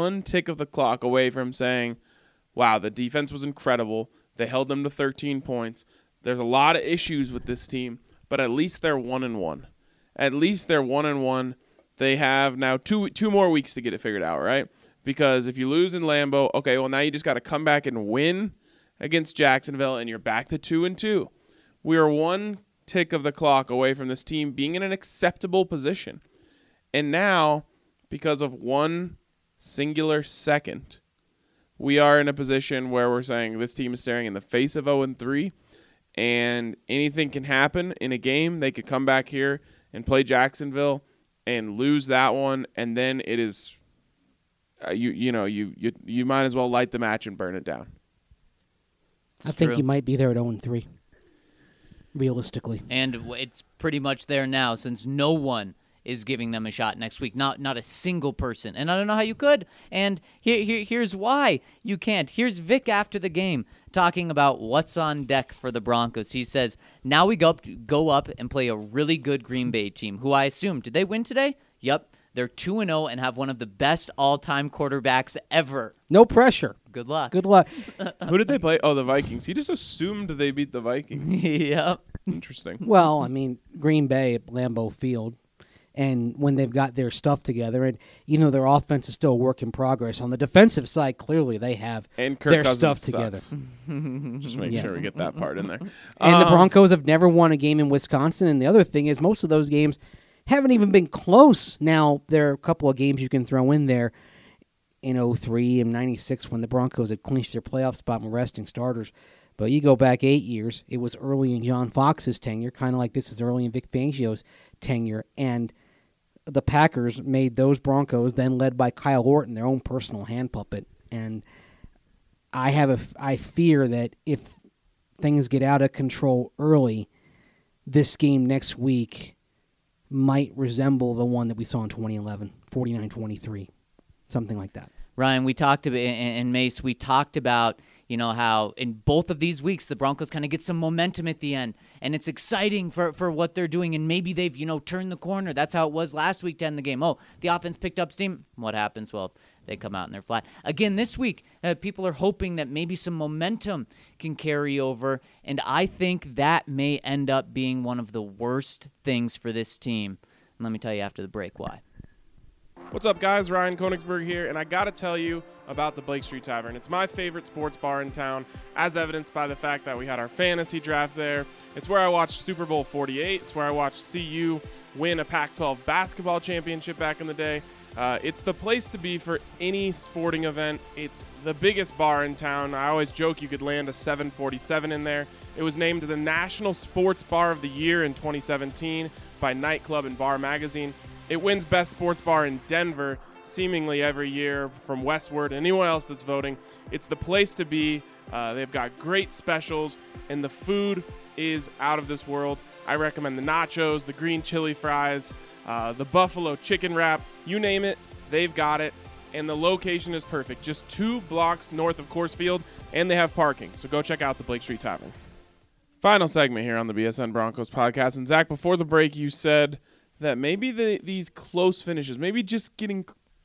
D: away from saying, wow, the defense was incredible. They held them to 13 points. There's a lot of issues with this team, but at least they're 1-1. At least they're 1-1. They have now two more weeks to get it figured out, right? Because if you lose in Lambeau, okay, well, now you just got to come back and win against Jacksonville, and you're back to 2-2. We are one tick of the clock away from this team being in an acceptable position. And now, because of one singular second, we are in a position where we're saying this team is staring in the face of 0-3, and anything can happen in a game. They could come back here and play Jacksonville and lose that one, and then it is you might as well light the match and burn it down.
F: I think you might be there at 0-3, realistically.
E: And it's pretty much there now, since no one is giving them a shot next week. Not a single person. And I don't know how you could. And here's why you can't. Here's Vic after the game talking about what's on deck for the Broncos. He says, now we go up and play a really good Green Bay team, who I assume, did they win today? Yep. They're 2-0 and have one of the best all-time quarterbacks ever.
F: No pressure.
E: Good luck.
F: Good luck.
D: Who did they play? Oh, the Vikings. He just assumed they beat the Vikings.
E: Yep.
D: Interesting.
F: Well, I mean, Green Bay at Lambeau Field, and when they've got their stuff together, and their offense is still a work in progress. On the defensive side, clearly they have
D: and Kirk
F: their
D: Cousins
F: stuff together.
D: Just make sure we get that part in there.
F: And the Broncos have never won a game in Wisconsin. And the other thing is, most of those games haven't even been close. Now, there are a couple of games you can throw in there in 03 and 96 when the Broncos had clinched their playoff spot and were resting starters. But you go back 8 years, it was early in John Fox's tenure, kind of like this is early in Vic Fangio's tenure, and the Packers made those Broncos, then led by Kyle Orton, their own personal hand puppet. And I fear that if things get out of control early, this game next week might resemble the one that we saw in 2011, 49-23, something like that.
E: Ryan, we talked about, and Mace, we talked about, how in both of these weeks the Broncos kind of get some momentum at the end, and it's exciting for what they're doing, and maybe they've, turned the corner. That's how it was last week to end the game. Oh, the offense picked up steam. What happens? Well, they come out and they're flat. Again, this week, people are hoping that maybe some momentum can carry over, and I think that may end up being one of the worst things for this team. And let me tell you after the break why.
D: What's up, guys? Ryan Konigsberg here, and I gotta tell you about the Blake Street Tavern. It's my favorite sports bar in town, as evidenced by the fact that we had our fantasy draft there. It's where I watched Super Bowl 48. It's where I watched CU win a Pac-12 basketball championship back in the day. It's the place to be for any sporting event. It's the biggest bar in town. I always joke you could land a 747 in there. It was named the National Sports Bar of the Year in 2017 by Nightclub and Bar Magazine. It wins Best Sports Bar in Denver seemingly every year from Westward. Anyone else that's voting, it's the place to be. They've got great specials, and the food is out of this world. I recommend the nachos, the green chili fries, the buffalo chicken wrap. You name it, they've got it. And the location is perfect. Just 2 blocks north of Coors Field, and they have parking. So go check out the Blake Street Tavern. Final segment here on the BSN Broncos podcast. And Zach, before the break, you said that maybe these close finishes, maybe just getting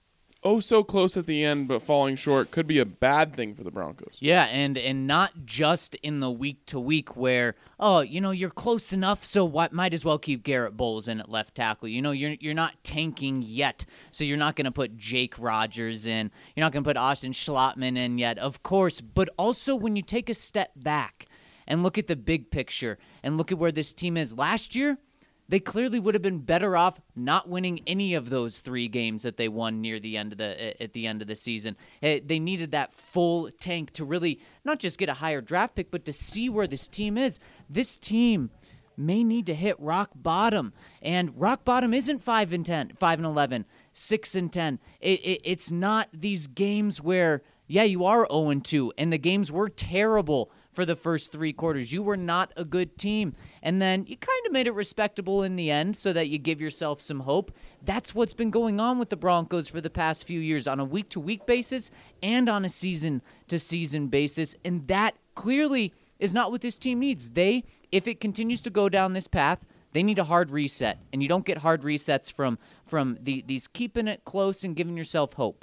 D: so close at the end but falling short, could be a bad thing for the Broncos.
E: Yeah, and not just in the week-to-week where, you're close enough, so might as well keep Garrett Bowles in at left tackle. You're not tanking yet, so you're not going to put Jake Rogers in. You're not going to put Austin Schlottman in yet, of course. But also when you take a step back and look at the big picture and look at where this team is last year, they clearly would have been better off not winning any of those 3 games that they won near the end of at the end of the season. They needed that full tank to really not just get a higher draft pick, but to see where this team is. This team may need to hit rock bottom, and rock bottom isn't 5-10, 5-11, 6-10. It's not these games where you are 0-2, and the games were terrible for the first 3 quarters. You were not a good team. And then you kind of made it respectable in the end so that you give yourself some hope. That's what's been going on with the Broncos for the past few years on a week-to-week basis and on a season-to-season basis. And that clearly is not what this team needs. If it continues to go down this path, they need a hard reset. And you don't get hard resets from these keeping it close and giving yourself hope.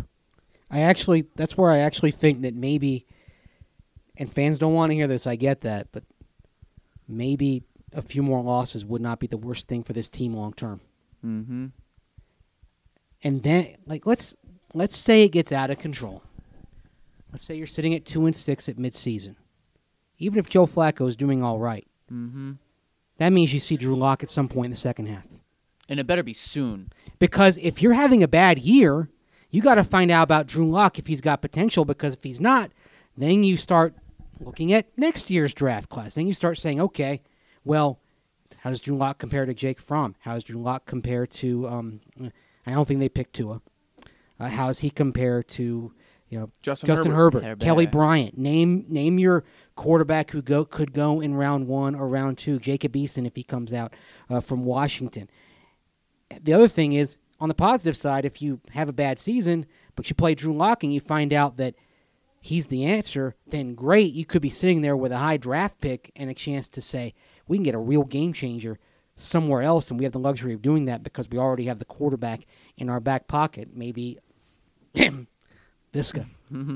F: That's where I actually think that maybe, and fans don't want to hear this, I get that, but maybe a few more losses would not be the worst thing for this team long term.
E: Mm-hmm.
F: And then, let's say it gets out of control. Let's say you're sitting at 2-6 at midseason. Even if Joe Flacco is doing all right, that means you see Drew Lock at some point in the second half.
E: And it better be soon.
F: Because if you're having a bad year, you got to find out about Drew Lock if he's got potential, because if he's not, then you start looking at next year's draft class. Then you start saying, okay, well, how does Drew Lock compare to Jake Fromm? How does Drew Lock compare to, I don't think they picked Tua. How does he compare to, Justin Herbert, Kelly Bryant? Name your quarterback who could go in round 1 or round 2. Jacob Eason if he comes out from Washington. The other thing is, on the positive side, if you have a bad season, but you play Drew Lock and you find out that he's the answer, then great. You could be sitting there with a high draft pick and a chance to say, we can get a real game changer somewhere else, and we have the luxury of doing that because we already have the quarterback in our back pocket. Maybe Visca.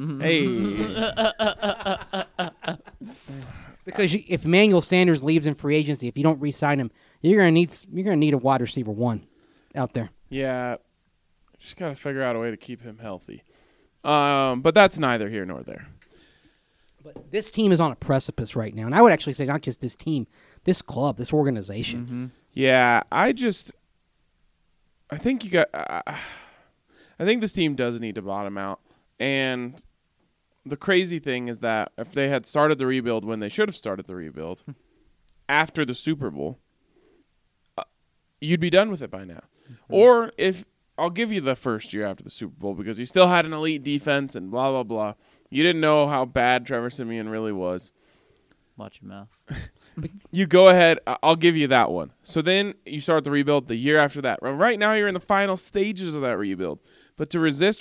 D: Hey.
F: Because if Emmanuel Sanders leaves in free agency, if you don't re-sign him, you're gonna need a wide receiver 1 out there.
D: Yeah, just got to figure out a way to keep him healthy. But that's neither here nor there.
F: But this team is on a precipice right now, and I would actually say not just this team, this club, this organization.
E: Mm-hmm.
D: Yeah, I think I think this team does need to bottom out. And the crazy thing is that if they had started the rebuild when they should have started the rebuild, after the Super Bowl, you'd be done with it by now. Mm-hmm. Or if I'll give you the first year after the Super Bowl because you still had an elite defense and blah, blah, blah. You didn't know how bad Trevor Siemian really was.
E: Watch your mouth.
D: You go ahead. I'll give you that one. So then you start the rebuild the year after that. Right now you're in the final stages of that rebuild. But to resist,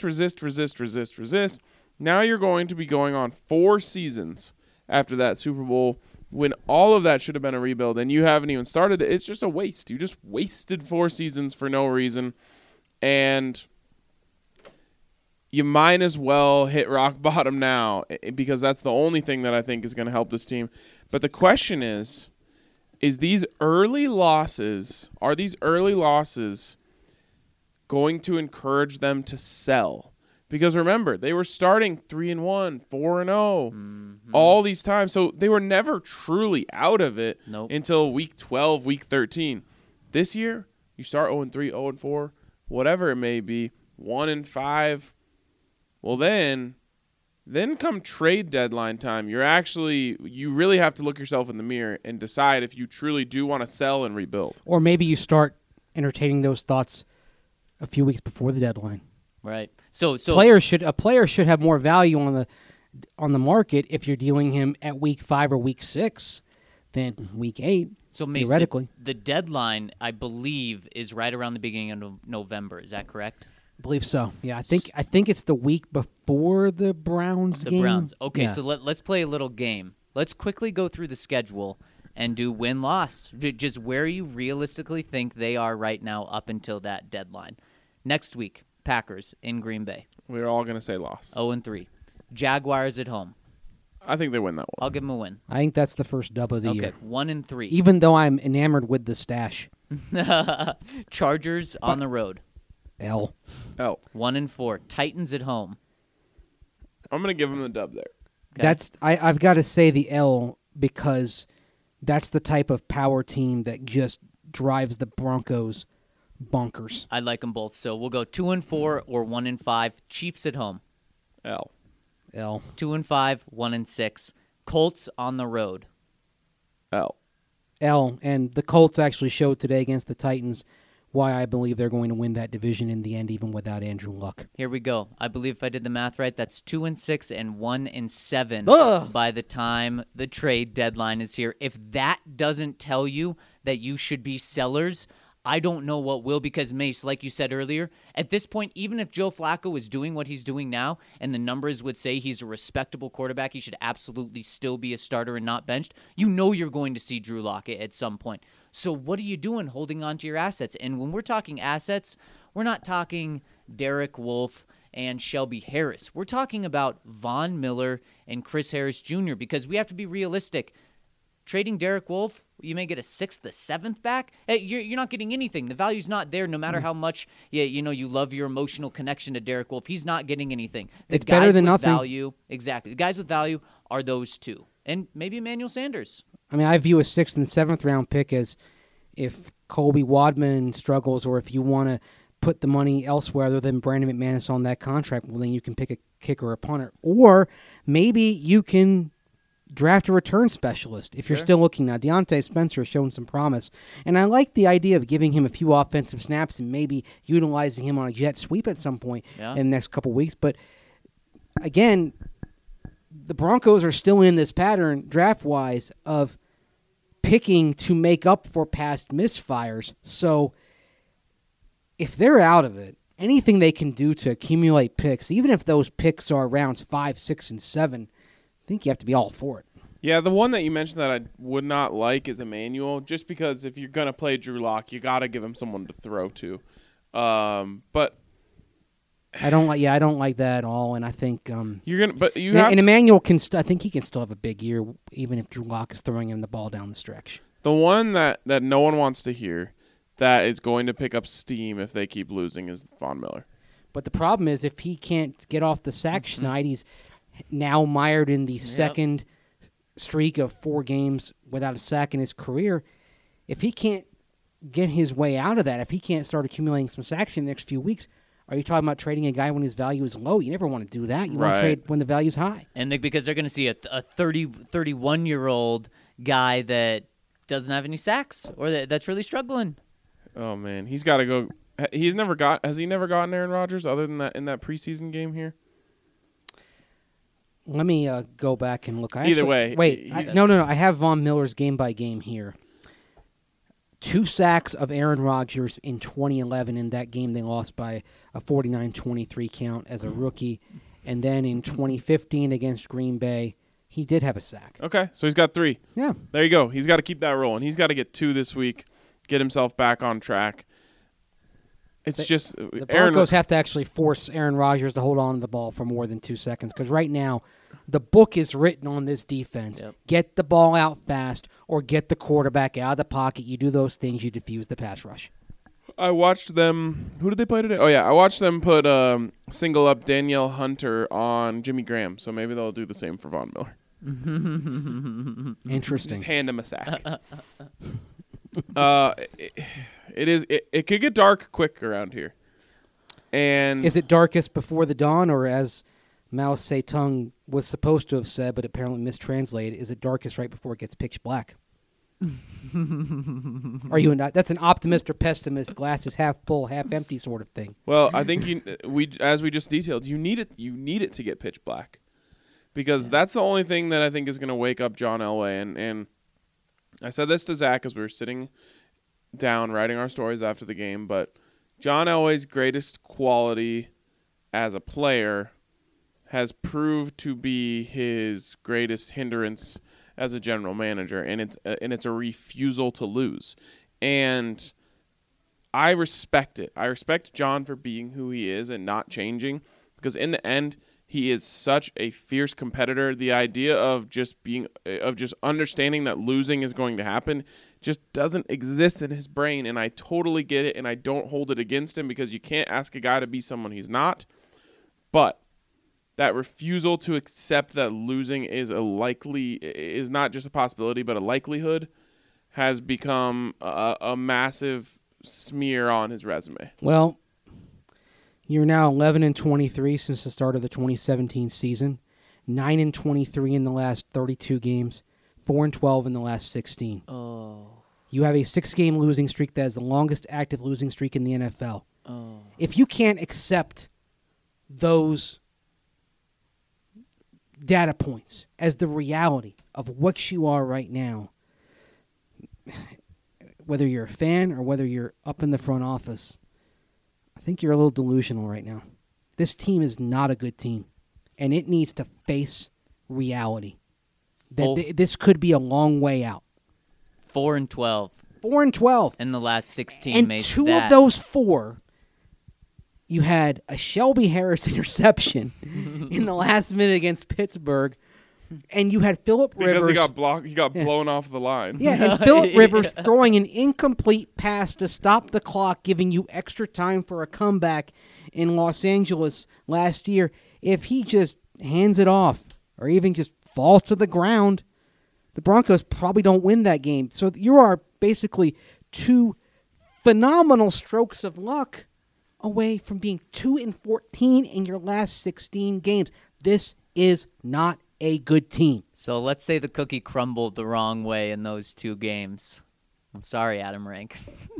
D: now you're going to be going on 4 seasons after that Super Bowl when all of that should have been a rebuild and you haven't even started it. It's just a waste. You just wasted 4 seasons for no reason. And you might as well hit rock bottom now because that's the only thing that I think is going to help this team. But the question is these early losses, are these early losses going to encourage them to sell? Because remember, they were starting 3-1, 4-0, all these times. So they were never truly out of it until week 12, week 13. This year, you start 0-3, 0-4, whatever it may be, 1-5. Well, then come trade deadline time. You really have to look yourself in the mirror and decide if you truly do want to sell and rebuild.
F: Or maybe you start entertaining those thoughts a few weeks before the deadline.
E: Right. So
F: a player should have more value on the market if you're dealing him at week 5 or week 6 than week 8.
E: So Mace,
F: theoretically,
E: the deadline, I believe, is right around the beginning of November. Is that correct?
F: I believe so. Yeah, I think it's the week before the Browns game.
E: The Browns. Okay,
F: yeah.
E: so let's play a little game. Let's quickly go through the schedule and do win-loss. Just where you realistically think they are right now up until that deadline. Next week, Packers in Green Bay.
D: We're all going to say loss.
E: 0-3. Jaguars at home.
D: I think they win that one.
E: I'll give them a win.
F: I think that's the first dub of the year.
E: 1-3.
F: Even though I'm enamored with the stash.
E: Chargers on the road.
F: L.
E: 1-4. Titans at home.
D: I'm going to give them the dub there.
E: Okay.
F: I've got to say the L because that's the type of power team that just drives the Broncos bonkers.
E: I like them both. So we'll go 2-4 or 1-5. Chiefs at home.
D: L.
E: 2-5, 1-6. Colts on the road.
D: L.
F: And the Colts actually showed today against the Titans why I believe they're going to win that division in the end, even without Andrew Luck.
E: Here we go. I believe if I did the math right, that's 2-6 and 1-7 by the time the trade deadline is here. If that doesn't tell you that you should be sellers, I don't know what will, because Mace, like you said earlier, at this point, even if Joe Flacco is doing what he's doing now and the numbers would say he's a respectable quarterback, he should absolutely still be a starter and not benched, you know you're going to see Drew Lock at some point. So what are you doing holding on to your assets? And when we're talking assets, we're not talking Derek Wolfe and Shelby Harris. We're talking about Von Miller and Chris Harris Jr. because we have to be realistic. Trading Derek Wolfe, you may get a 6th, a 7th back. You're not getting anything. The value's not there, no matter how much you love your emotional connection to Derek Wolfe. He's not getting anything.
F: It's better than nothing.
E: Value, exactly. The guys with value are those two, and maybe Emmanuel Sanders.
F: I mean, I view a 6th and 7th round pick as if Colby Wadman struggles, or if you want to put the money elsewhere other than Brandon McManus on that contract, well, then you can pick a kicker or a punter, or maybe you can draft a return specialist if you're still looking now. Deontay Spencer has shown some promise, and I like the idea of giving him a few offensive snaps and maybe utilizing him on a jet sweep at some point in the next couple weeks. But again, the Broncos are still in this pattern draft-wise of picking to make up for past misfires. So if they're out of it, anything they can do to accumulate picks, even if those picks are rounds 5, 6, and 7, I think you have to be all for it.
D: Yeah, the one that you mentioned that I would not like is Emmanuel, just because if you're going to play Drew Lock, you got to give him someone to throw to. But
F: I don't like that at all, and I think
D: you're going to, but you
F: and,
D: have
F: and Emmanuel I think he can still have a big year even if Drew Lock is throwing him the ball down the stretch.
D: The one that no one wants to hear that is going to pick up steam if they keep losing is Von Miller.
F: But the problem is if he can't get off the sack schneid, he's now mired in the second streak of 4 games without a sack in his career. If he can't get his way out of that, if he can't start accumulating some sacks in the next few weeks, are you talking about trading a guy when his value is low? You never want to do that. You want to trade when the value is high.
E: And because they're going to see a 31-year-old guy that doesn't have any sacks or that's really struggling.
D: Oh, man. He's got to go. Has he never gotten Aaron Rodgers other than that in that preseason game here?
F: Let me go back and look.
D: Either way.
F: Wait. No. I have Von Miller's game-by-game here. 2 sacks of Aaron Rodgers in 2011. In that game, they lost by a 49-23 count as a rookie. And then in 2015 against Green Bay, he did have a sack.
D: Okay, so he's got 3.
F: Yeah.
D: There you go. He's got to keep that rolling. He's got to get 2 this week, get himself back on track.
F: The Broncos have to actually force Aaron Rodgers to hold on to the ball for more than 2 seconds because right now the book is written on this defense.
E: Yep.
F: Get the ball out fast or get the quarterback out of the pocket. You do those things, you defuse the pass rush.
D: I watched them. Who did they play today? Oh, yeah. I watched them put single up Danielle Hunter on Jimmy Graham. So maybe they'll do the same for Von Miller.
F: Interesting.
D: Just hand him a sack. It could get dark quick around here. And
F: Is it darkest before the dawn, or as Mao Zedong was supposed to have said, but apparently mistranslated, is it darkest right before it gets pitch black? Are you that's an optimist or pessimist, glasses half full, half empty sort of thing?
D: Well, I think as we just detailed, you need it to get pitch black, because that's the only thing that I think is going to wake up John Elway. And I said this to Zach as we were sitting down writing our stories after the game, but John Elway's greatest quality as a player has proved to be his greatest hindrance as a general manager, and it's a refusal to lose. And I respect it. I respect John for being who he is and not changing, because in the end, he is such a fierce competitor. The idea of just understanding that losing is going to happen just doesn't exist in his brain, and I totally get it, and I don't hold it against him, because you can't ask a guy to be someone he's not. But that refusal to accept that losing is not just a possibility, but a likelihood, has become a massive smear on his resume.
F: Well, you're now 11-23 since the start of the 2017 season, 9-23 in the last 32 games, 4-12 in the last 16.
E: Oh.
F: You have a 6-game losing streak that is the longest active losing streak in the NFL.
E: Oh.
F: If you can't accept those data points as the reality of what you are right now, whether you're a fan or whether you're up in the front office, I think you're a little delusional right now. This team is not a good team, and it needs to face reality. This could be a long way out.
E: 4-12.
F: 4-12.
E: And the last 16
F: And
E: made
F: two
E: that.
F: of those 4, you had a Shelby Harris interception in the last minute against Pittsburgh, and you had Phillip Rivers.
D: Because he got blown off the line.
F: Yeah, and Phillip Rivers throwing an incomplete pass to stop the clock, giving you extra time for a comeback in Los Angeles last year. If he just hands it off or even just falls to the ground, the Broncos probably don't win that game. So you are basically 2 phenomenal strokes of luck away from being 2-14 in your last 16 games. This is not a good team.
E: So let's say the cookie crumbled the wrong way in those 2 games. I'm sorry, Adam Rank.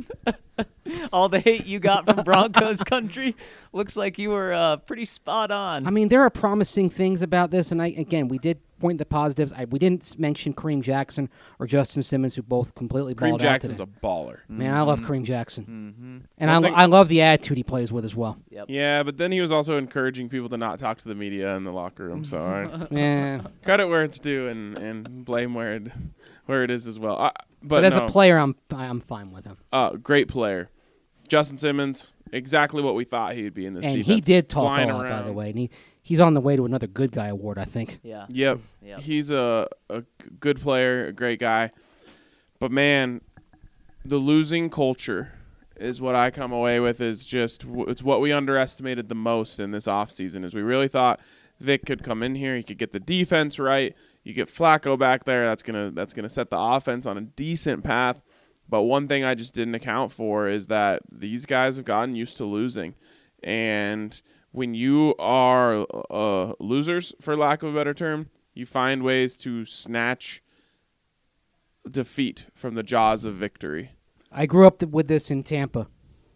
E: All the hate you got from Broncos country looks like you were pretty spot on.
F: I mean, there are promising things about this, and we did point the positives. We didn't mention Kareem Jackson or Justin Simmons, who both completely balled out
D: Kareem Jackson's
F: today.
D: a baller.
F: Man, I love Kareem Jackson. And
D: Well,
F: I love the attitude he plays with as well.
E: Yep.
D: Yeah, but then he was also encouraging people to not talk to the media in the locker room. So
F: Yeah.
D: credit where it's due, and blame where it is as well. But
F: But as
D: no,
F: a player, I'm fine with him.
D: great player, Justin Simmons, exactly what we thought he would be in this
F: And
D: defense.
F: he did talk
D: flying
F: a lot, by
D: around.
F: the way. And he's on the way to another Good Guy Award, I think.
E: Yeah.
D: Yep.
E: Yep.
D: He's a good player, a great guy. But, man, the losing culture is what I come away with is just it's what we underestimated the most in this offseason is we really thought Vic could come in here, he could get the defense right. You get Flacco back there, that's gonna set the offense on a decent path. But one thing I just didn't account for is that these guys have gotten used to losing. And when you are losers, for lack of a better term, you find ways to snatch defeat from the jaws of victory.
F: I grew up with this in Tampa.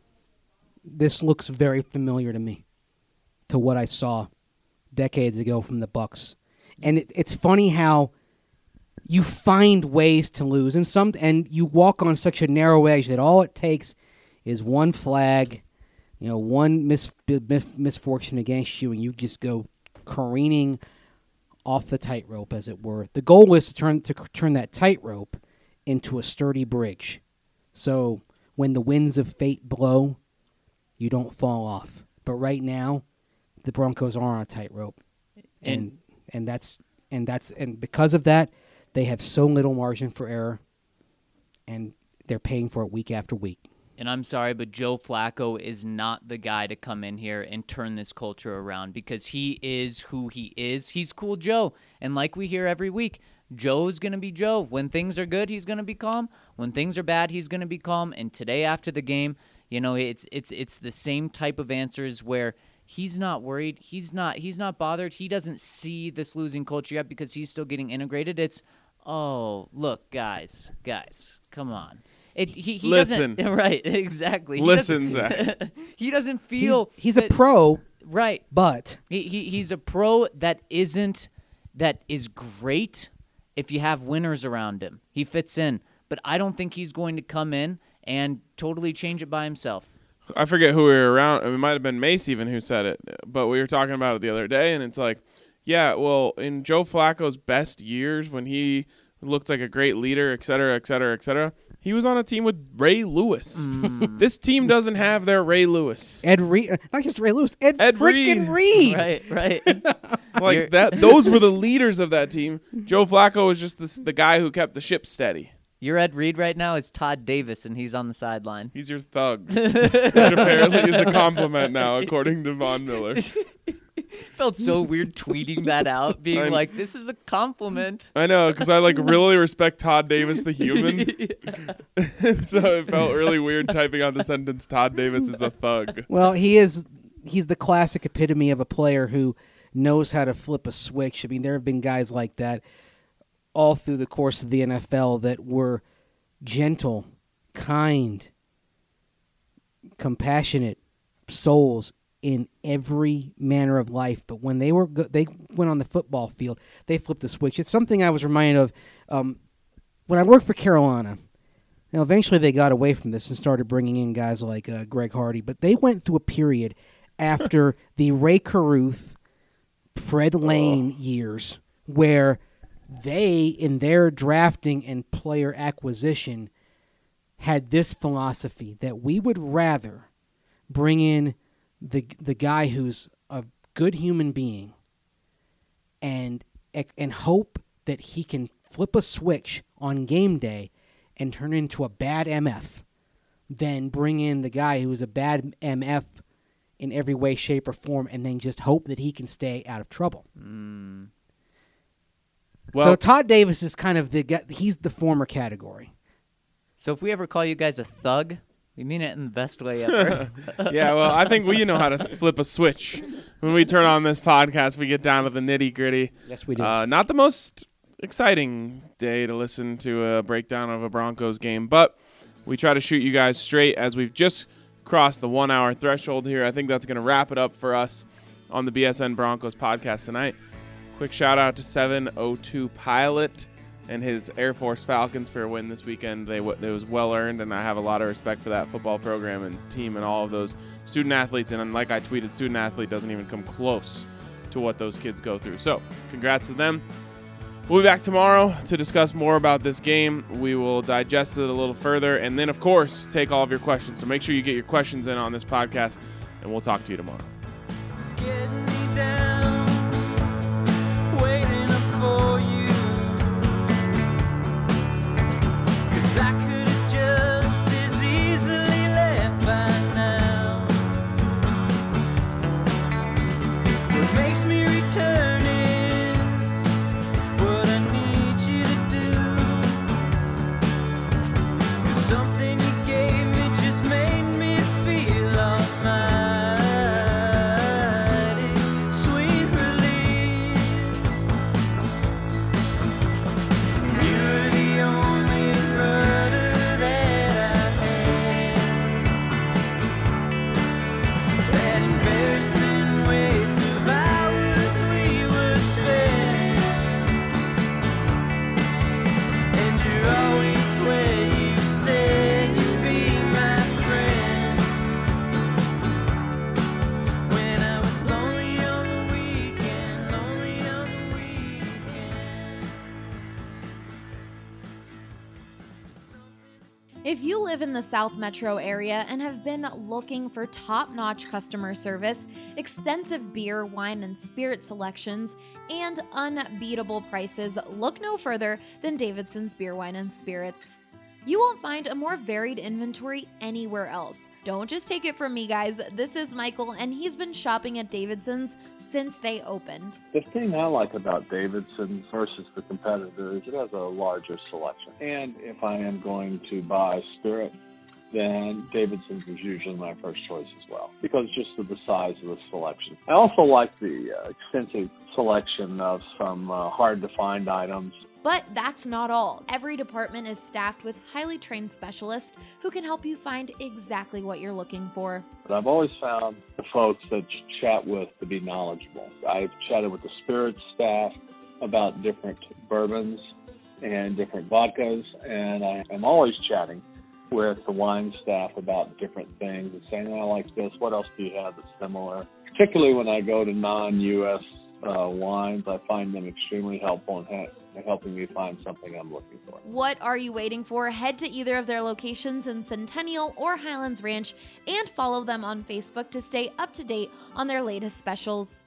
F: This looks very familiar to me, to what I saw decades ago from the Bucs. And it's funny how you find ways to lose, and you walk on such a narrow edge that all it takes is one flag, one misfortune against you, and you just go careening off the tightrope, as it were. The goal is to turn that tightrope into a sturdy bridge. So when the winds of fate blow, you don't fall off. But right now, the Broncos are on a tightrope, and because of that, they have so little margin for error, and they're paying for it week after week.
E: And I'm sorry, but Joe Flacco is not the guy to come in here and turn this culture around because he is who he is. He's cool Joe. And like we hear every week, Joe's going to be Joe. When things are good, he's going to be calm. When things are bad, he's going to be calm. And today after the game, it's the same type of answers where he's not worried. He's not bothered. He doesn't see this losing culture yet because he's still getting integrated. It's, oh, look, guys, come on. He
D: Listen.
E: doesn't, right, exactly.
D: Listen, Zach.
E: He doesn't feel
F: He's a pro,
E: right.
F: but
E: He's a pro that is great if you have winners around him. He fits in, but I don't think he's going to come in and totally change it by himself.
D: I forget who we were around. It might have been Mace even who said it, but we were talking about it the other day, and it's like, yeah, well, in Joe Flacco's best years when he looked like a great leader, et cetera, et cetera, et cetera, he was on a team with Ray Lewis. This team doesn't have their Ray Lewis.
F: Ed Reed, not just Ray Lewis, Ed freaking
D: Reed.
F: Reed.
E: Right.
D: Like that. Those were the leaders of that team. Joe Flacco was just the guy who kept the ship steady.
E: Your Ed Reed right now is Todd Davis, and he's on the sideline.
D: He's your thug, which apparently is a compliment now, according to Von Miller.
E: Felt so weird tweeting that out, being like, this is a compliment.
D: I know, because I really respect Todd Davis, the human. So it felt really weird typing out the sentence, Todd Davis is a thug.
F: Well, he's the classic epitome of a player who knows how to flip a switch. I mean, there have been guys like that all through the course of the NFL that were gentle, kind, compassionate souls in every manner of life, but when they went on the football field, they flipped the switch. It's something I was reminded of when I worked for Carolina. Now, eventually they got away from this and started bringing in guys like Greg Hardy, but they went through a period after the Ray Caruth, Fred Lane years where they, in their drafting and player acquisition, had this philosophy that we would rather bring in the guy who's a good human being and hope that he can flip a switch on game day and turn into a bad MF than bring in the guy who's a bad MF in every way, shape, or form and then just hope that he can stay out of trouble.
D: Well,
F: so Todd Davis is kind of he's the former category.
E: So if we ever call you guys a thug, we mean it in the best way ever.
D: yeah, well, I think we know how to flip a switch. When we turn on this podcast, we get down to the nitty-gritty.
F: Yes, we do.
D: Not the most exciting day to listen to a breakdown of a Broncos game, but we try to shoot you guys straight as we've just crossed the 1 hour threshold here. I think that's going to wrap it up for us on the BSN Broncos podcast tonight. Quick shout out to 702 Pilot and his Air Force Falcons for a win this weekend. It was well earned, and I have a lot of respect for that football program and team and all of those student athletes. And like I tweeted, student athlete doesn't even come close to what those kids go through. So congrats to them. We'll be back tomorrow to discuss more about this game. We will digest it a little further, and then, of course, take all of your questions. So make sure you get your questions in on this podcast, and we'll talk to you tomorrow.
G: It's getting me down, waiting up for you. 'Cause I could have just as easily left by now. What makes me return is what I need you to do. 'Cause something you gave me just made me feel almighty. Sweet release. You're the only rudder that I had. That embarrassing waste of hours we would spend. And you're always where you said you'd be my friend. When I was lonely on the weekend, lonely on the weekend.
H: If you live in the South Metro area and have been looking for top-notch customer service, extensive beer, wine, and spirit selections, and unbeatable prices, look no further than Davidson's Beer, Wine, and Spirits. You won't find a more varied inventory anywhere else. Don't just take it from me, guys. This is Michael, and he's been shopping at Davidson's since they opened.
I: The thing I like about Davidson's versus the competitor is it has a larger selection. And if I am going to buy spirit, then Davidson's is usually my first choice as well, because just of the size of the selection. I also like the extensive selection of some hard-to-find items.
H: But that's not all. Every department is staffed with highly trained specialists who can help you find exactly what you're looking for.
I: But I've always found the folks that you chat with to be knowledgeable. I've chatted with the spirits staff about different bourbons and different vodkas, and I am always chatting with the wine staff about different things and saying, I like this, what else do you have that's similar? Particularly when I go to non-U.S. wines, I find them extremely helpful in helping me find something I'm looking for.
H: What are you waiting for? Head to either of their locations in Centennial or Highlands Ranch and follow them on Facebook to stay up to date on their latest specials.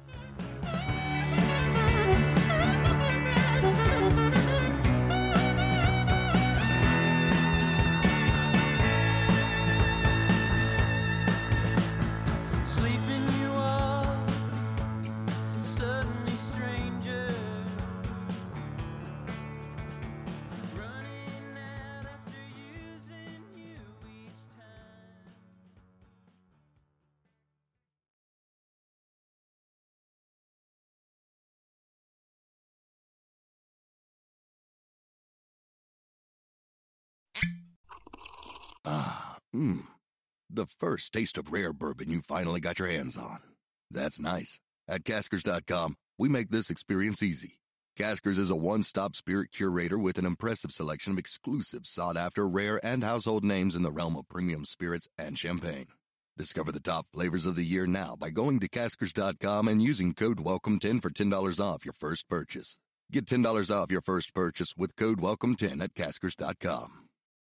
J: The first taste of rare bourbon you finally got your hands on. That's nice. At Caskers.com, we make this experience easy. Caskers is a one-stop spirit curator with an impressive selection of exclusive, sought-after, rare, and household names in the realm of premium spirits and champagne. Discover the top flavors of the year now by going to Caskers.com and using code WELCOME10 for $10 off your first purchase. Get $10 off your first purchase with code WELCOME10 at Caskers.com.